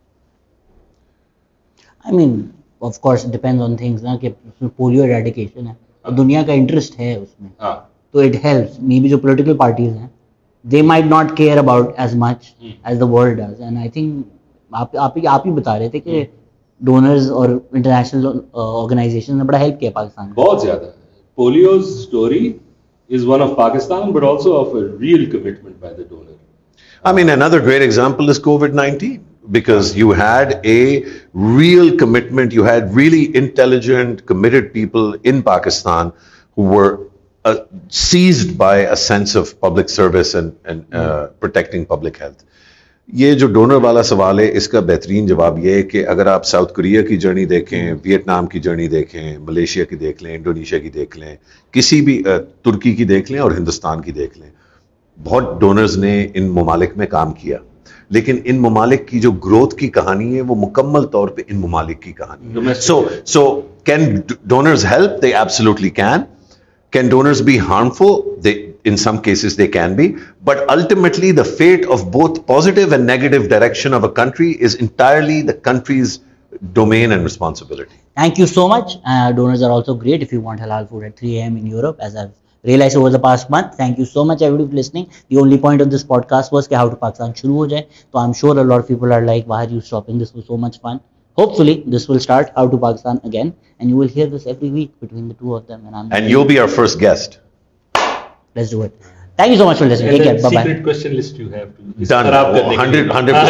I mean, of course, it depends on things. ना कि polio eradication है, और दुनिया का interest है उसमें, तो it helps. Maybe जो political parties हैं, they might not care about as much hmm. as the world does. And I think आप आप ही आप ही बता रहे थे कि donors और international organizations ने बड़ा help किया पाकिस्तान को. बहुत ज़्यादा. Polio's story is one of Pakistan, but also of a real commitment by the donor. I mean, another great example is COVID nineteen, because you had a real commitment, you had really intelligent, committed people in Pakistan who were uh, seized by a sense of public service and, and uh, protecting public health. ये जो donor वाला सवाल है, इसका बेहतरीन जवाब ये है कि अगर आप साउथ कोरिया की जर्नी देखें, वियतनाम की जर्नी देखें, मलेशिया की देख लें, इंडोनेशिया की देख लें, किसी भी तुर्की की देख लें और हिंदुस्तान की देख लें, बहुत डोनर्स ने इन ममालिक में काम किया, लेकिन इन ममालिक की जो ग्रोथ की कहानी है वो मुकम्मल तौर पे इन ममालिक की कहानी है. So so can donors help? They absolutely can. Can donors be harmful? They, in some cases they can be, but ultimately the fate of both positive and negative direction of a country is entirely the country's domain and responsibility. Thank you so much. Uh, donors are also great if you want halal food at three A M in Europe, as I've realized over the past month. Thank you so much everybody for listening. The only point of this podcast was कि how to Pakistan शुरू हो जाए, तो I'm sure a lot of people are like, why are you stopping? This was so much fun. Hopefully, this will start How to Pakistan again, and you will hear this every week between the two of them. And, I'm and you'll be our first guest. Let's do it. Thank you so much for listening. Take care. Bye bye. Secret question list you have to. Done. one hundred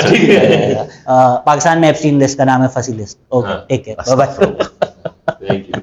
percent. Pakistan में Epstein list का नाम है फंसी list. Okay. Take care. Bye bye. Thank you.